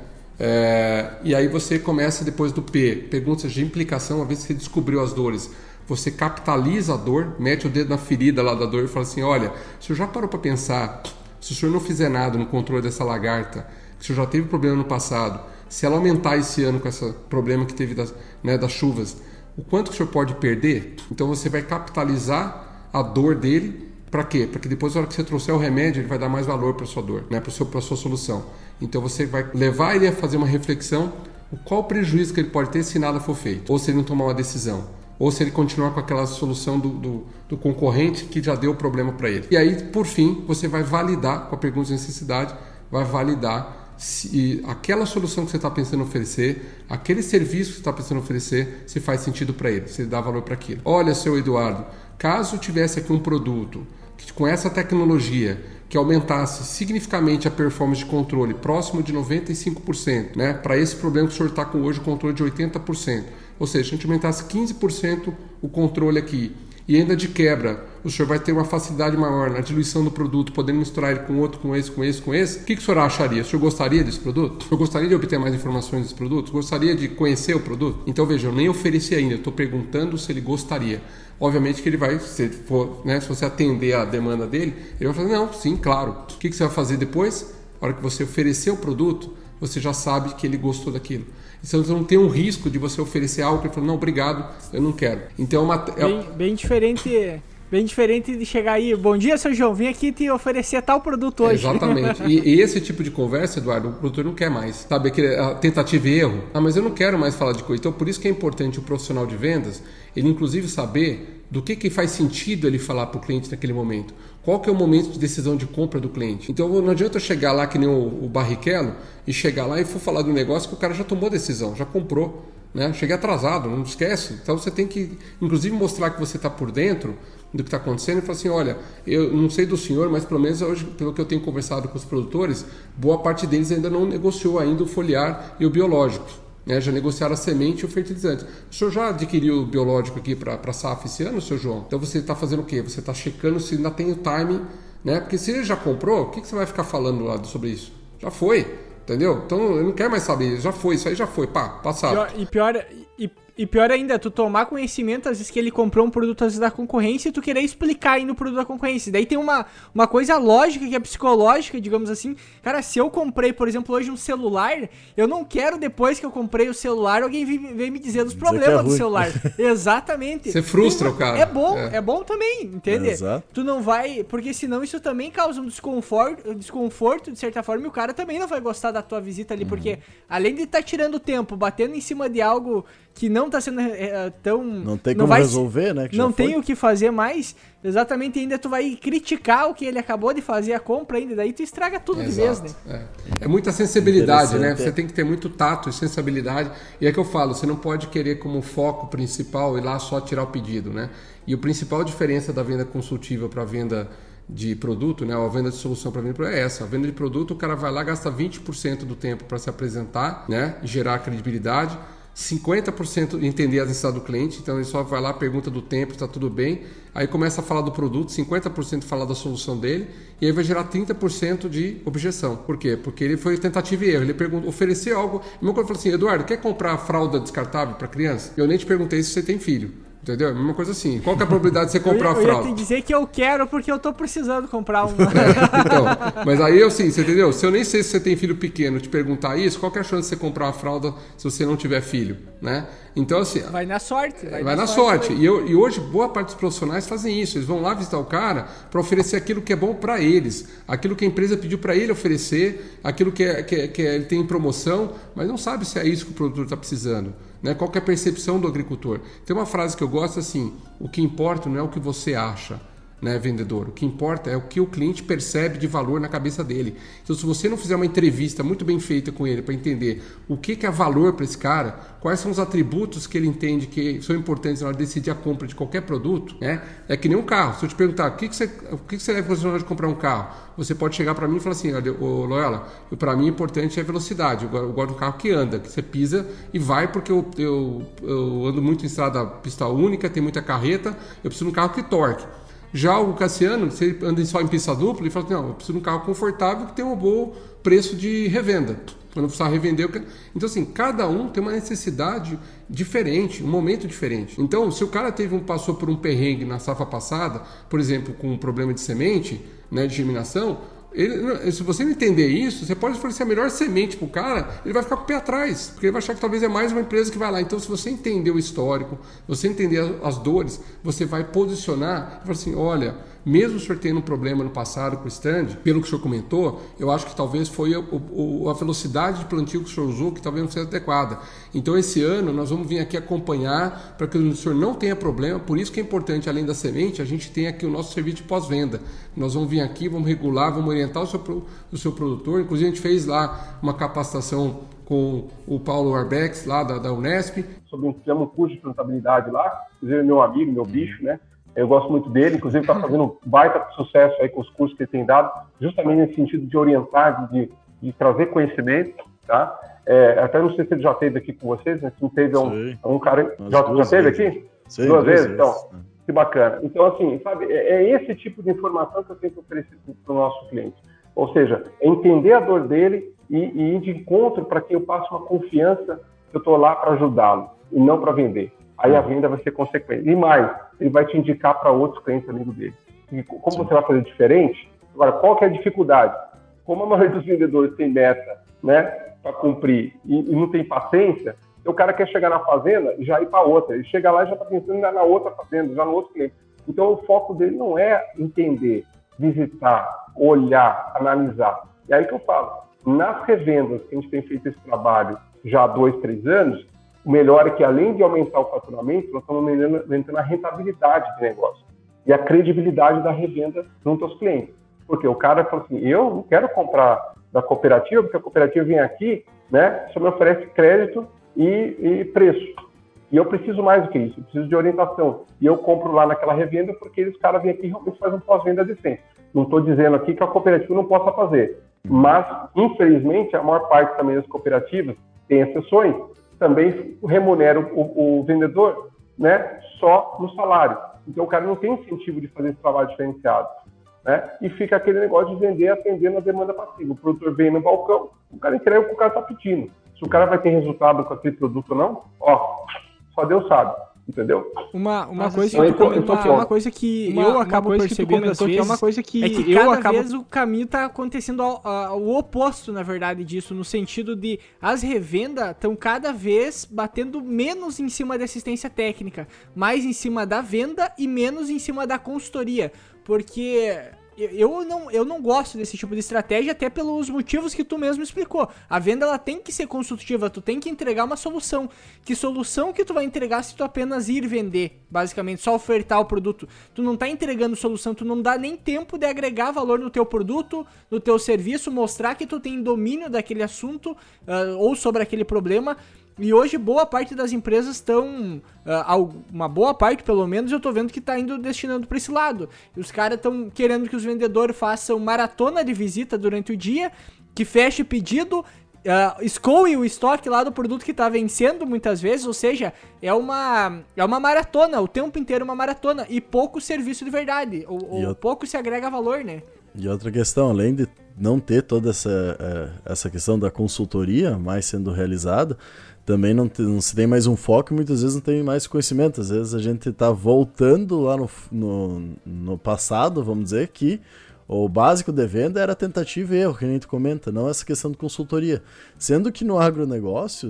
E aí você começa depois do P, perguntas de implicação, uma vez que você descobriu as dores, você capitaliza a dor, mete o dedo na ferida lá da dor e fala assim, olha, se eu já parou para pensar, se o senhor não fizer nada no controle dessa lagarta, se o senhor já teve problema no passado, se ela aumentar esse ano com esse problema que teve das chuvas, o quanto que o senhor pode perder? Então você vai capitalizar a dor dele. Para quê? Para que depois, na hora que você trouxer o remédio, ele vai dar mais valor para a sua dor, né? Para a sua solução. Então você vai levar ele a fazer uma reflexão, qual o prejuízo que ele pode ter se nada for feito, ou se ele não tomar uma decisão, ou se ele continuar com aquela solução do concorrente que já deu o problema para ele. E aí, por fim, você vai validar, com a pergunta de necessidade, vai validar se aquela solução que você está pensando em oferecer, aquele serviço que você está pensando em oferecer, se faz sentido para ele, se ele dá valor para aquilo. Olha, seu Eduardo, caso tivesse aqui um produto que, com essa tecnologia que aumentasse significativamente a performance de controle próximo de 95%, né, para esse problema que o senhor está com hoje, o controle de 80%, ou seja, se a gente aumentasse 15% o controle aqui, e ainda de quebra, o senhor vai ter uma facilidade maior na diluição do produto, podendo misturar ele com outro, com esse, o que o senhor acharia? O senhor gostaria desse produto? O senhor gostaria de obter mais informações desse produto? Gostaria de conhecer o produto? Então veja, eu nem ofereci ainda, eu estou perguntando se ele gostaria. Obviamente que ele vai, se você atender a demanda dele, ele vai falar, não, sim, claro. O que você vai fazer depois? Na hora que você oferecer o produto, você já sabe que ele gostou daquilo. Então você não tem um risco de você oferecer algo que ele fala, não, obrigado, eu não quero. Então bem diferente de chegar aí, bom dia, seu João, vim aqui te oferecer tal produto hoje. Exatamente. E esse tipo de conversa, Eduardo, o produtor não quer mais. Sabe, a tentativa e erro. Mas eu não quero mais falar de coisa. Então por isso que é importante o profissional de vendas, ele inclusive saber do que faz sentido ele falar para o cliente naquele momento. Qual que é o momento de decisão de compra do cliente? Então não adianta eu chegar lá que nem o Barrichello e chegar lá e for falar de um negócio que o cara já tomou decisão, já comprou, né? Cheguei atrasado, não esquece. Então você tem que inclusive mostrar que você está por dentro do que está acontecendo e falar assim, olha, eu não sei do senhor, mas pelo menos hoje, pelo que eu tenho conversado com os produtores, boa parte deles ainda não negociou ainda o foliar e o biológico. Já negociaram a semente e o fertilizante. O senhor já adquiriu o biológico aqui para a safra esse ano, seu João? Então você está fazendo o quê? Você está checando se ainda tem o timing, né? Porque se ele já comprou, o que você vai ficar falando lá sobre isso? Já foi. entendeu? Então eu não quero mais saber, já foi, isso aí já foi, pá, passado. E pior ainda, tu tomar conhecimento, às vezes, que ele comprou um produto, às vezes, da concorrência, e tu querer explicar ainda o produto da concorrência. Daí tem uma coisa lógica, que é psicológica, digamos assim. Cara, se eu comprei, por exemplo, hoje um celular, eu não quero, depois que eu comprei o celular, alguém vir me dizer dos problemas do celular. Exatamente. Você frustra o cara. É bom também, entende? Exato. Tu não vai... Porque senão isso também causa um desconforto, de certa forma, e o cara também não vai gostar da tua visita ali, porque além de estar tirando tempo, batendo em cima de algo que não tá sendo tão... Não tem como resolver, né? Não tem o que fazer mais. Exatamente, ainda tu vai criticar o que ele acabou de fazer, a compra ainda. Daí tu estraga tudo de vez, né? É muita sensibilidade, né? Você tem que ter muito tato e sensibilidade. E é que eu falo, você não pode querer como foco principal ir lá só tirar o pedido, né? E a principal diferença da venda consultiva para a venda de produto, né? A venda de solução para venda é essa. A venda de produto, o cara vai lá, gasta 20% do tempo para se apresentar, né? Gerar credibilidade. 50% entender a necessidade do cliente, então ele só vai lá, pergunta do tempo, está tudo bem, aí começa a falar do produto, 50% falar da solução dele, e aí vai gerar 30% de objeção. Por quê? Porque ele foi tentativa e erro, ele ofereceu algo, e meu colega falou assim, Eduardo, quer comprar fralda descartável para criança? Eu nem te perguntei se você tem filho. Entendeu? A mesma coisa assim. Qual que é a probabilidade de você comprar a fralda? Eu ia te dizer que eu quero porque eu tô precisando comprar uma. Então, mas aí assim, você entendeu? Se eu nem sei se você tem filho pequeno, te perguntar isso, qual que é a chance de você comprar uma fralda se você não tiver filho, né? Então assim... Vai na sorte. Vai na sorte. E hoje, boa parte dos profissionais fazem isso. Eles vão lá visitar o cara para oferecer aquilo que é bom para eles. Aquilo que a empresa pediu para ele oferecer, aquilo que ele tem em promoção, mas não sabe se é isso que o produtor está precisando. Né? Qual que é a percepção do agricultor? Tem uma frase que eu gosto assim, o que importa não é o que você acha, né, vendedor? O que importa é o que o cliente percebe de valor na cabeça dele. Então, se você não fizer uma entrevista muito bem feita com ele para entender o que é valor para esse cara, quais são os atributos que ele entende que são importantes na hora de decidir a compra de qualquer produto, né? É que nem um carro. Se eu te perguntar o que você deve fazer na hora de comprar um carro, você pode chegar para mim e falar assim, ô Loyola, para mim o importante é a velocidade. Eu gosto de um carro que anda, que você pisa e vai, porque eu ando muito em estrada pista única, tem muita carreta, eu preciso de um carro que torque. Já o Cassiano, se ele anda só em pista dupla, ele fala assim, não, eu preciso de um carro confortável que tenha um bom preço de revenda. Eu não precisar revender. Então, assim, cada um tem uma necessidade diferente, um momento diferente. Então, se o cara passou por um perrengue na safra passada, por exemplo, com um problema de semente, né, de germinação, se você não entender isso, você pode oferecer a melhor semente para o cara, ele vai ficar com o pé atrás, porque ele vai achar que talvez é mais uma empresa que vai lá. Então, se você entender o histórico, você entender as dores, você vai posicionar e falar assim, olha, mesmo o senhor tendo um problema no passado com o stand, pelo que o senhor comentou, eu acho que talvez foi a velocidade de plantio que o senhor usou que talvez não seja adequada. Então, esse ano, nós vamos vir aqui acompanhar para que o senhor não tenha problema. Por isso que é importante, além da semente, a gente tem aqui o nosso serviço de pós-venda. Nós vamos vir aqui, vamos regular, vamos orientar o seu produtor. Inclusive, a gente fez lá uma capacitação com o Paulo Arbex, lá da Unesp. Fizemos um curso de plantabilidade lá, inclusive meu amigo, meu bicho, né? Eu gosto muito dele, inclusive está fazendo um baita sucesso aí com os cursos que ele tem dado, justamente nesse sentido de orientar, de trazer conhecimento, tá? Até não sei se ele já esteve aqui com vocês, né? Se não teve um cara... Já esteve aqui? Sim, 2 vezes? Então, que bacana. Então, assim, sabe, é esse tipo de informação que eu tenho que oferecer para o nosso cliente. Ou seja, é entender a dor dele e ir de encontro para que eu passe uma confiança que eu estou lá para ajudá-lo e não para vender. Aí a venda vai ser consequente. E mais, ele vai te indicar para outros clientes amigos dele. E como você vai fazer diferente? Agora, qual que é a dificuldade? Como a maioria dos vendedores tem meta, né, para cumprir e não tem paciência, o cara quer chegar na fazenda e já ir para outra. Ele chega lá e já está pensando na outra fazenda, já no outro cliente. Então, o foco dele não é entender, visitar, olhar, analisar. E aí que eu falo, nas revendas que a gente tem feito esse trabalho já há 2, 3 anos, o melhor é que, além de aumentar o faturamento, nós estamos aumentando a rentabilidade do negócio e a credibilidade da revenda junto aos clientes. Porque o cara fala assim, eu não quero comprar da cooperativa, porque a cooperativa vem aqui, né, só me oferece crédito e preço. E eu preciso mais do que isso, eu preciso de orientação. E eu compro lá naquela revenda porque os caras vêm aqui e realmente fazem um pós-venda decente. Não estou dizendo aqui que a cooperativa não possa fazer. Mas, infelizmente, a maior parte também das cooperativas tem exceções, também remunera o vendedor, né, só no salário. Então, o cara não tem incentivo de fazer esse trabalho diferenciado. né? E fica aquele negócio de vender atendendo a demanda passiva. O produtor vem no balcão, o cara entrega o que o cara está pedindo. Se o cara vai ter resultado com aquele produto ou não, só Deus sabe. Entendeu? Uma coisa que tu comentou que é uma coisa que eu acabo percebendo às vezes, é uma coisa que cada vez o caminho tá acontecendo o oposto, na verdade, disso, no sentido de as revendas estão cada vez batendo menos em cima da assistência técnica, mais em cima da venda e menos em cima da consultoria, porque eu não gosto desse tipo de estratégia, até pelos motivos que tu mesmo explicou. A venda, ela tem que ser consultiva, tu tem que entregar uma solução. Que solução que tu vai entregar se tu apenas ir vender, basicamente, só ofertar o produto? Tu não tá entregando solução, tu não dá nem tempo de agregar valor no teu produto, no teu serviço, mostrar que tu tem domínio daquele assunto ou sobre aquele problema. E hoje boa parte das empresas estão, uma boa parte pelo menos, eu tô vendo que tá indo destinando para esse lado. E os caras estão querendo que os vendedores façam maratona de visita durante o dia, que feche pedido, escoe o estoque lá do produto que tá vencendo muitas vezes, ou seja, é uma maratona, o tempo inteiro uma maratona, e pouco serviço de verdade, ou pouco se agrega valor, né? E outra questão, além de não ter toda essa questão da consultoria mais sendo realizada, também não se tem mais um foco e muitas vezes não tem mais conhecimento. Às vezes a gente está voltando lá no passado, vamos dizer, que o básico de venda era tentativa e erro, que nem tu comenta, não essa questão de consultoria. Sendo que no agronegócio,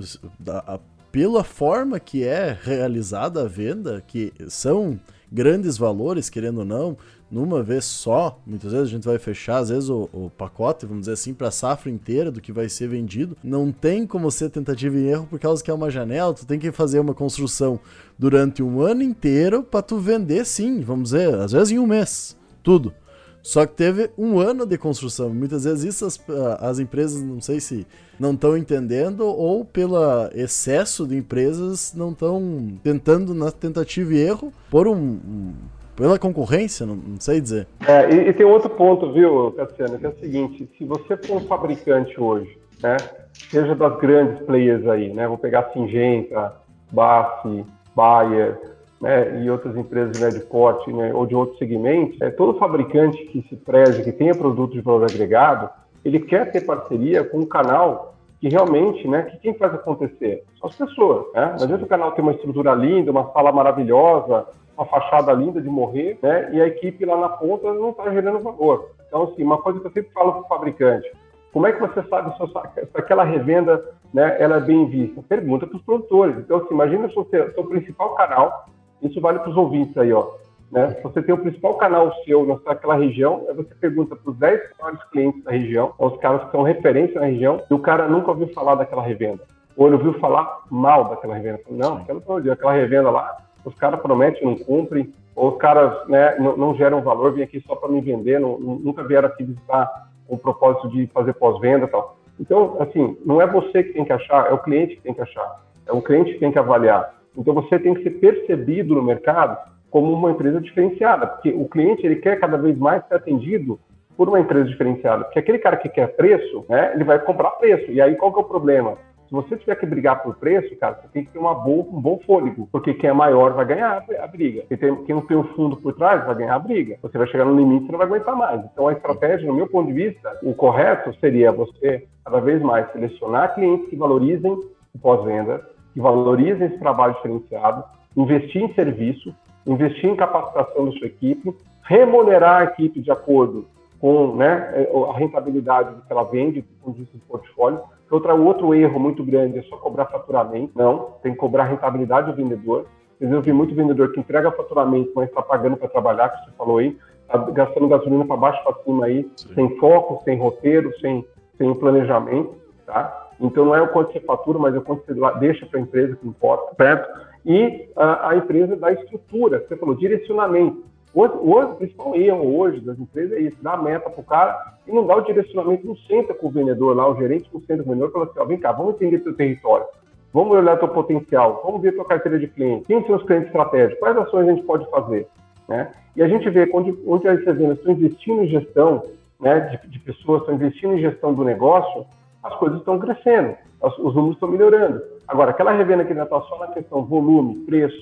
pela forma que é realizada a venda, que são grandes valores, querendo ou não, numa vez só, muitas vezes a gente vai fechar, às vezes, o pacote, vamos dizer assim, para a safra inteira do que vai ser vendido. Não tem como ser tentativa e erro por causa que é uma janela, tu tem que fazer uma construção durante um ano inteiro para tu vender, sim, vamos dizer, às vezes em um mês, tudo. Só que teve um ano de construção. Muitas vezes isso as empresas, não sei se não estão entendendo ou pelo excesso de empresas não estão tentando na tentativa e erro por pela concorrência, não sei dizer. E tem outro ponto, viu, Cassiano, que é o seguinte: se você for um fabricante hoje, né, seja das grandes players aí, né, vou pegar Syngenta, BASF, Bayer, né, e outras empresas de médio porte, né, ou de outros segmentos, todo fabricante que se preze, que tenha produto de valor agregado, ele quer ter parceria com um canal que realmente, né, que quem faz acontecer? São as pessoas, né? Não adianta o canal ter uma estrutura linda, uma sala maravilhosa, uma fachada linda de morrer, né, e a equipe lá na ponta não está gerando valor. Então, assim, uma coisa que eu sempre falo para o fabricante: como é que você sabe se aquela revenda, né, ela é bem vista? Pergunta para os produtores. Então, assim, imagina se você, seu principal canal, isso vale para os ouvintes aí, ó, né? Se você tem o principal canal seu naquela região, aí você pergunta para os 10 maiores clientes da região, os caras que são referência na região, e o cara nunca ouviu falar daquela revenda. Ou ele ouviu falar mal daquela revenda. Não, aquela revenda lá, os caras prometem, não cumprem, ou os caras, né, não geram valor, vêm aqui só para me vender, nunca vieram aqui visitar com o propósito de fazer pós-venda e tal. Então, assim, não é você que tem que achar, é o cliente que tem que achar, é o cliente que tem que avaliar. Então, você tem que ser percebido no mercado como uma empresa diferenciada, porque o cliente, ele quer cada vez mais ser atendido por uma empresa diferenciada, porque aquele cara que quer preço, né, ele vai comprar preço, e aí qual que é o problema? Se você tiver que brigar por preço, cara, você tem que ter um bom fôlego, porque quem é maior vai ganhar a briga. Quem não tem um fundo por trás vai ganhar a briga. Você vai chegar no limite e não vai aguentar mais. Então, a estratégia, no meu ponto de vista, o correto seria você, cada vez mais, selecionar clientes que valorizem o pós-venda, que valorizem esse trabalho diferenciado, investir em serviço, investir em capacitação da sua equipe, remunerar a equipe de acordo com, né, a rentabilidade que ela vende, com o portfólio. Outro erro muito grande é só cobrar faturamento. Não, tem que cobrar a rentabilidade do vendedor. Eu vi muito vendedor que entrega faturamento, mas está pagando para trabalhar, que você falou aí, está gastando gasolina para baixo para cima aí, sem foco, sem roteiro, sem planejamento, tá? Então não é o quanto você fatura, mas é o quanto você deixa para a empresa, que importa, certo? E a empresa dá estrutura, você falou, direcionamento. O principal erro hoje das empresas é isso: dá a meta para o cara e não dá o direcionamento, não senta com o vendedor lá, o gerente não senta com o vendedor e fala assim: ó, vem cá, vamos entender teu território, vamos olhar teu potencial, vamos ver tua carteira de clientes, quem são os clientes estratégicos, quais ações a gente pode fazer, né? E a gente vê onde as vendas estão investindo em gestão, né, de pessoas, estão investindo em gestão do negócio, as coisas estão crescendo, os números estão melhorando. Agora, aquela revenda que ainda está só na questão volume, preço,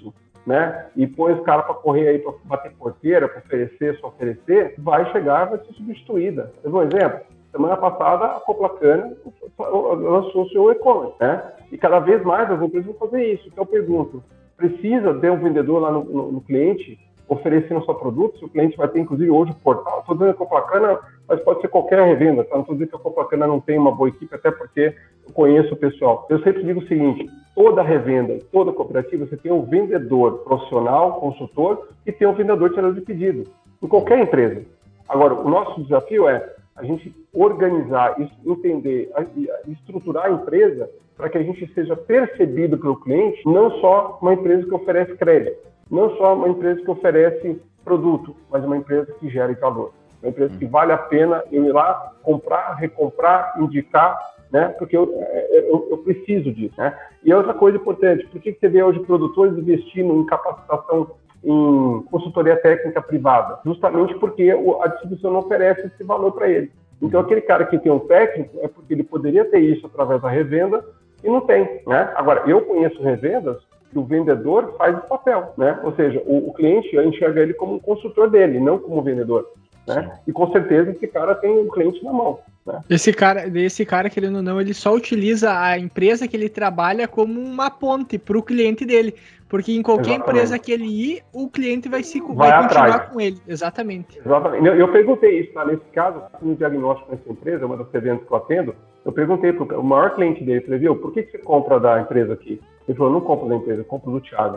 né, e põe os caras para correr aí, para bater porteira, para oferecer, só oferecer, vai chegar, vai ser substituída. Eu dou um exemplo. Semana passada, a Coplacana lançou o seu e-commerce, né? E cada vez mais as empresas vão fazer isso. Então eu pergunto, precisa ter um vendedor lá no cliente oferecendo o seu produto? Se o cliente vai ter, inclusive, hoje o portal. Estou dizendo a Coplacana, mas pode ser qualquer revenda, tá? Não estou dizendo que a Coplacana não tem uma boa equipe, até porque eu conheço o pessoal. Eu sempre digo o seguinte, toda revenda, toda cooperativa, você tem um vendedor profissional, consultor, e tem um vendedor tirador de pedido, em qualquer empresa. Agora, o nosso desafio é a gente organizar, entender, estruturar a empresa para que a gente seja percebido pelo cliente, não só uma empresa que oferece crédito, não só uma empresa que oferece produto, mas uma empresa que gera valor. Uma empresa que vale a pena eu ir lá, comprar, recomprar, indicar, né? Porque eu preciso disso, né? E outra coisa importante, por que você vê hoje produtores investindo em capacitação em consultoria técnica privada? Justamente porque a distribuição não oferece esse valor para ele. Então, aquele cara que tem um técnico é porque ele poderia ter isso através da revenda e não tem, né? Agora, eu conheço revendas que o vendedor faz esse papel, né? Ou seja, o cliente enxerga ele como um consultor dele, não como vendedor, né? E com certeza esse cara tem um cliente na mão, né? Esse cara, querendo ou não, ele só utiliza a empresa que ele trabalha como uma ponte para o cliente dele. Porque em qualquer empresa que ele ir, o cliente vai continuar com ele. Exatamente. Exatamente. Eu perguntei isso, tá? Nesse caso, no diagnóstico nessa empresa, uma das eventos que eu atendo, eu perguntei para o maior cliente dele, falei, viu, por que você compra da empresa aqui? Ele falou, não compro da empresa, eu compro do Thiago.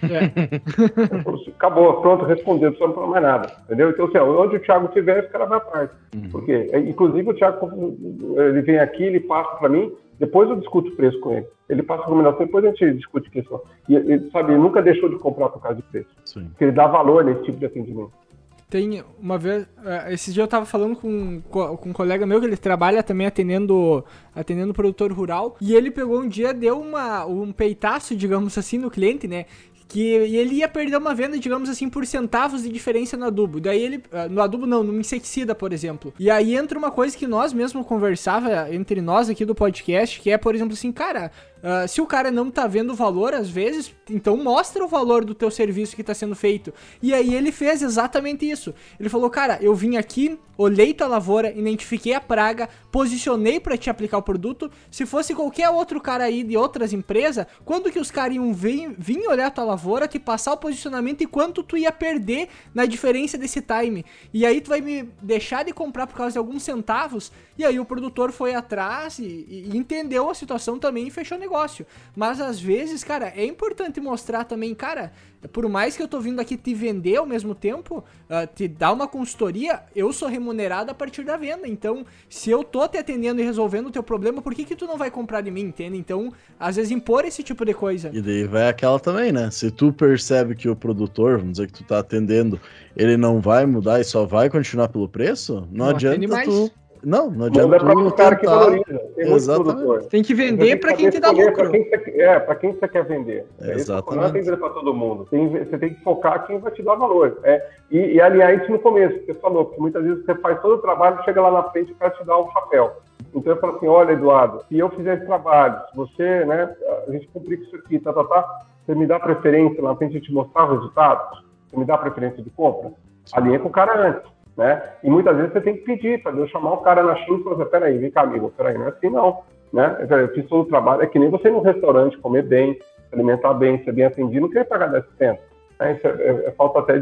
Acabou, pronto, respondeu, não precisa falar mais nada, entendeu? Então, assim, onde o Thiago estiver, esse cara vai atrás. Porque, inclusive, o Thiago, ele vem aqui, ele passa para mim, depois eu discuto o preço com ele. Ele passa a recomendação, depois a gente discute questão. E ele, sabe, ele nunca deixou de comprar por causa de preço. Sim. Porque ele dá valor nesse tipo de atendimento. Tem uma vez, esses dias eu tava falando com um colega meu que ele trabalha também atendendo produtor rural, e ele pegou um dia, deu um peitaço, digamos assim, no cliente, né? Que ele ia perder uma venda, digamos assim, por centavos de diferença no adubo. Daí ele... No adubo não, no inseticida, por exemplo. E aí entra uma coisa que nós mesmo conversava entre nós aqui do podcast, que é, por exemplo, assim, cara... se o cara não tá vendo o valor, às vezes, então mostra o valor do teu serviço que tá sendo feito. E aí ele fez exatamente isso. Ele falou, cara, eu vim aqui, olhei tua lavoura, identifiquei a praga, posicionei pra te aplicar o produto. Se fosse qualquer outro cara aí de outras empresas, quando que os caras iam vir olhar tua lavoura, te passar o posicionamento e quanto tu ia perder na diferença desse time? E aí tu vai me deixar de comprar por causa de alguns centavos? E aí o produtor foi atrás e entendeu a situação também e fechou o negócio. Mas às vezes, cara, é importante mostrar também, cara, por mais que eu tô vindo aqui te vender ao mesmo tempo, te dar uma consultoria, eu sou remunerado a partir da venda. Então, se eu tô te atendendo e resolvendo o teu problema, por que tu não vai comprar de mim, entende? Então, às vezes impor esse tipo de coisa. E daí vai aquela também, né? Se tu percebe que o produtor, vamos dizer que tu tá atendendo, ele não vai mudar e só vai continuar pelo preço, não adianta tu... Não adianta tu cara que valoriza. Exatamente. Tem que vender para quem te dá lucro. Para quem você quer vender. Exatamente. Não tem que vender para todo mundo. Você tem que focar quem vai te dar valor. E alinhar isso no começo, que você falou, porque muitas vezes você faz todo o trabalho, chega lá na frente e o cara te dá um chapéu. Então eu falo assim, olha, Eduardo, se eu fizer esse trabalho, se você, né, a gente cumprir com isso aqui, você me dá preferência lá na frente de te mostrar o resultado? Você me dá preferência de compra? Alinha com o cara antes. Né? E muitas vezes você tem que pedir para Deus chamar o cara na China e falar assim, peraí, vem cá, amigo, peraí, não é assim não, né? Eu fiz todo o trabalho, é que nem você ir num restaurante, comer bem, se alimentar bem, ser bem atendido, não quer pagar 10%. Né? Isso é falta até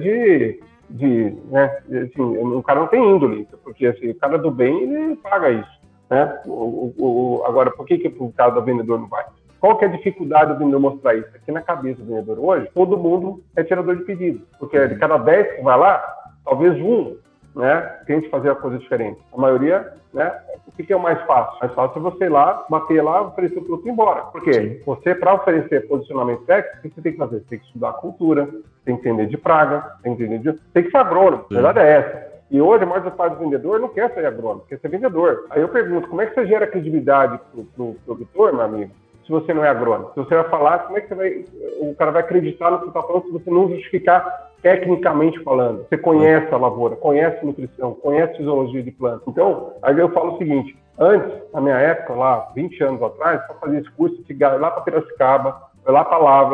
né? Assim, o cara não tem índole, porque assim, o cara do bem, ele paga isso, né? Agora, por que o cara do vendedor não vai? Qual que é a dificuldade do vendedor mostrar isso? Aqui na cabeça do vendedor hoje, todo mundo é tirador de pedido, porque de cada 10 que vai lá, talvez um, né, tente fazer a coisa diferente. A maioria, né, o que é o mais fácil? Mais fácil é você ir lá, bater lá, oferecer o produto e ir embora. Por quê? Você, para oferecer posicionamento técnico, o que você tem que fazer? Você tem que estudar a cultura, tem que entender de praga, tem que ser agrônomo. A verdade é essa. E hoje, a maior parte do vendedor não quer ser agrônomo, quer ser vendedor. Aí eu pergunto, como é que você gera credibilidade pro produtor, meu amigo, se você não é agrônomo? Se você vai falar, como é que o cara vai acreditar no que você está falando se você não justificar tecnicamente falando? Você conhece a lavoura, conhece nutrição, conhece fisiologia de planta. Então, aí eu falo o seguinte, antes, na minha época, lá, 20 anos atrás, para fazer esse curso, eu ia lá para Piracicaba, eu ia lá para Lavras,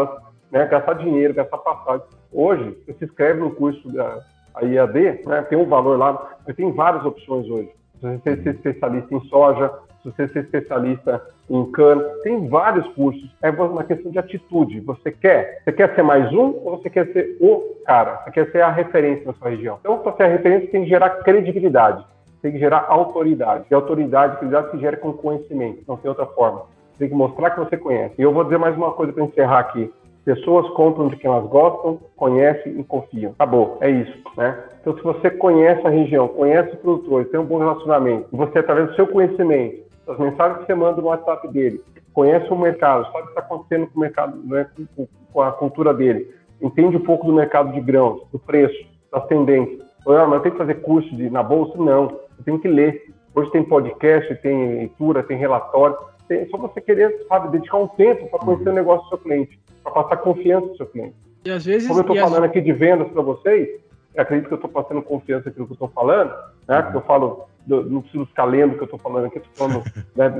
né? Gastar dinheiro, gastar passagem. Hoje, você se inscreve no curso da IAD, né? Tem um valor lá, mas tem várias opções hoje. Se você ser especialista em soja, se você ser especialista em cana, tem vários cursos. É uma questão de atitude. Você quer ser mais um ou você quer ser o cara? Você quer ser a referência na sua região? Então, para ser a referência, tem que gerar credibilidade, tem que gerar autoridade. E autoridade, credibilidade se gera com conhecimento, não tem outra forma. Você tem que mostrar que você conhece. E eu vou dizer mais uma coisa para encerrar aqui. Pessoas compram de quem elas gostam, conhecem e confiam. Acabou, é isso, né? Então, se você conhece a região, conhece o produtor, tem um bom relacionamento, você, através do seu conhecimento, das mensagens que você manda no WhatsApp dele, conhece o mercado, sabe o que está acontecendo com o mercado, né, com a cultura dele, entende um pouco do mercado de grãos, do preço, das tendências. Mas eu tenho que fazer curso na bolsa? Não, eu tenho que ler. Hoje tem podcast, tem leitura, tem relatório. É só você querer, sabe, dedicar um tempo para conhecer o negócio do seu cliente, para passar confiança no seu cliente. E às vezes, como eu estou falando aqui de vendas para vocês, eu acredito que eu estou passando confiança naquilo que eu estou falando, né? Porque eu falo, não preciso ficar lendo o que eu estou falando aqui, estou falando,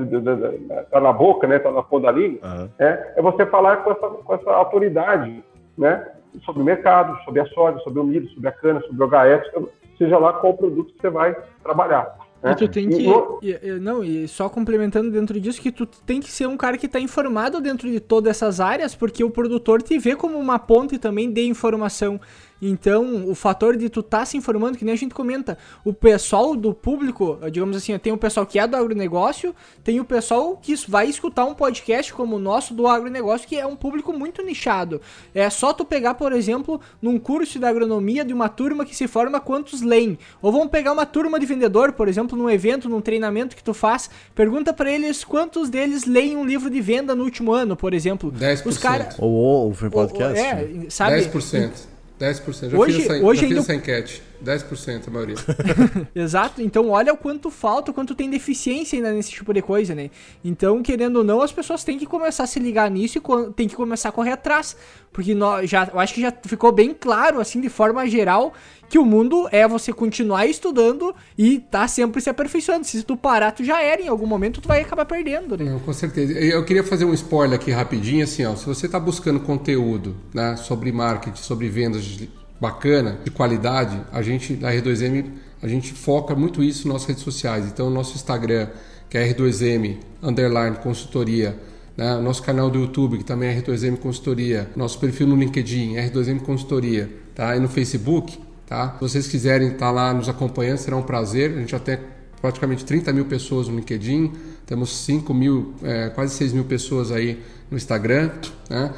né, tá na boca, né? Tá na ponta da língua. É você falar com essa autoridade, né? Sobre o mercado, sobre a soja, sobre o milho, sobre a cana, sobre o HF, seja lá qual produto que você vai trabalhar. E tu tem que... E só complementando dentro disso, que tu tem que ser um cara que está informado dentro de todas essas áreas, porque o produtor te vê como uma ponte também de informação. Então, o fator de tu tá se informando, que nem a gente comenta, o pessoal do público, digamos assim, tem o pessoal que é do agronegócio, tem o pessoal que vai escutar um podcast como o nosso do agronegócio, que é um público muito nichado. É só tu pegar, por exemplo, num curso de agronomia de uma turma que se forma, quantos leem. Ou vamos pegar uma turma de vendedor, por exemplo, num evento, num treinamento que tu faz, pergunta pra eles quantos deles leem um livro de venda no último ano, por exemplo. 10%. Os cara... Ou foi podcast? Sabe? 10%. 10%. Hoje fiz essa enquete. 10% a maioria. Exato. Então, olha o quanto falta, o quanto tem deficiência ainda nesse tipo de coisa, né? Então, querendo ou não, as pessoas têm que começar a se ligar nisso e tem que começar a correr atrás. Porque eu acho que já ficou bem claro, assim, de forma geral, que o mundo é você continuar estudando e tá sempre se aperfeiçoando. Se tu parar, tu já era. Em algum momento, tu vai acabar perdendo, né? Não, com certeza. Eu queria fazer um spoiler aqui rapidinho, assim, ó. Se você tá buscando conteúdo, né, sobre marketing, sobre vendas bacana, de qualidade, a gente, da R2M, a gente foca muito isso nas nossas redes sociais. Então, o nosso Instagram, que é R2M_consultoria, né? O nosso canal do YouTube, que também é R2M Consultoria, nosso perfil no LinkedIn, R2M Consultoria, tá? E no Facebook, tá? Se vocês quiserem estar lá nos acompanhando, será um prazer. A gente já tem praticamente 30 mil pessoas no LinkedIn, temos 5 mil, quase 6 mil pessoas aí no Instagram, né?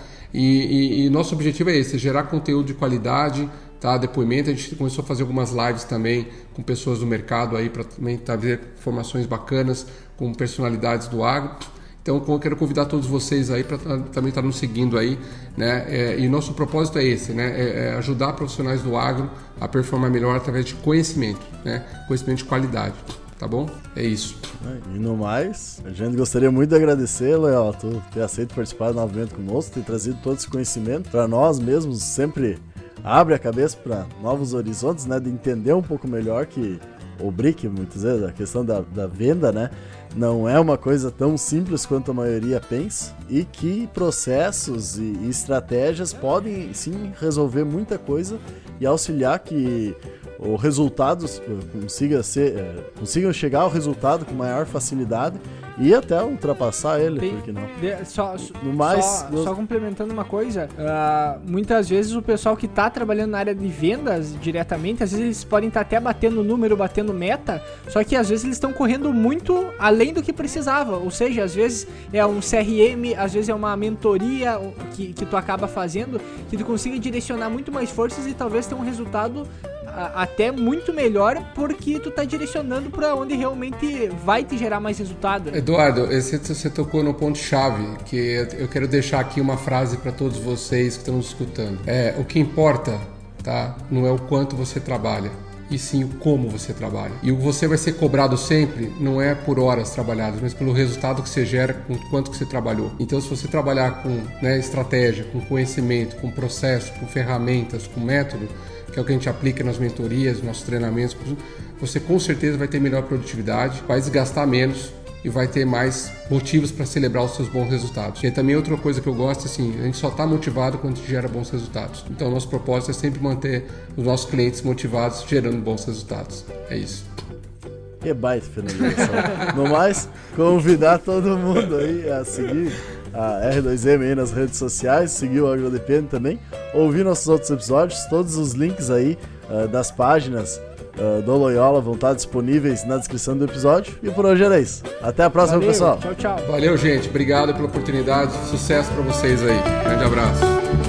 E nosso objetivo é esse, gerar conteúdo de qualidade, tá? Depoimento. A gente começou a fazer algumas lives também com pessoas do mercado aí para também trazer informações bacanas com personalidades do agro. Então, eu quero convidar todos vocês aí para também estar nos seguindo aí, né? E nosso propósito é esse, né? É ajudar profissionais do agro a performar melhor através de conhecimento, né? Conhecimento de qualidade. Tá bom? É isso. E no mais, a gente gostaria muito de agradecer, Léo, tu ter aceito participar novamente conosco, ter trazido todo esse conhecimento para nós mesmos, sempre abre a cabeça para novos horizontes, né? De entender um pouco melhor que o BRIC, muitas vezes, a questão da venda, né? Não é uma coisa tão simples quanto a maioria pensa e que processos e estratégias podem sim resolver muita coisa e auxiliar que o resultado consigam chegar ao resultado com maior facilidade e até ultrapassar ele, por que não? Só complementando uma coisa, muitas vezes o pessoal que está trabalhando na área de vendas diretamente, às vezes eles podem estar até batendo número, batendo meta, só que às vezes eles estão correndo muito além do que precisava, ou seja, às vezes é um CRM, às vezes é uma mentoria que tu acaba fazendo, que tu consiga direcionar muito mais forças e talvez ter um resultado até muito melhor, porque tu tá direcionando para onde realmente vai te gerar mais resultado, né? Eduardo, você tocou no ponto-chave, que eu quero deixar aqui uma frase para todos vocês que estão nos escutando. O que importa, tá? Não é o quanto você trabalha, e sim o como você trabalha. E o que você vai ser cobrado sempre não é por horas trabalhadas, mas pelo resultado que você gera com o quanto que você trabalhou. Então, se você trabalhar com, né, estratégia, com conhecimento, com processo, com ferramentas, com método, que é o que a gente aplica nas mentorias, nos nossos treinamentos, você com certeza vai ter melhor produtividade, vai desgastar menos, e vai ter mais motivos para celebrar os seus bons resultados. E também outra coisa que eu gosto, assim, a gente só está motivado quando a gente gera bons resultados. Então, o nosso propósito é sempre manter os nossos clientes motivados, gerando bons resultados. É isso. Que baita finalização. No mais, convidar todo mundo aí a seguir a R2M aí nas redes sociais, seguir o AgroDepende também, ouvir nossos outros episódios, todos os links aí das páginas do Loyola vão estar disponíveis na descrição do episódio. E por hoje era isso. Até a próxima, pessoal. Tchau, tchau. Valeu, gente. Obrigado pela oportunidade. Sucesso para vocês aí. Grande abraço.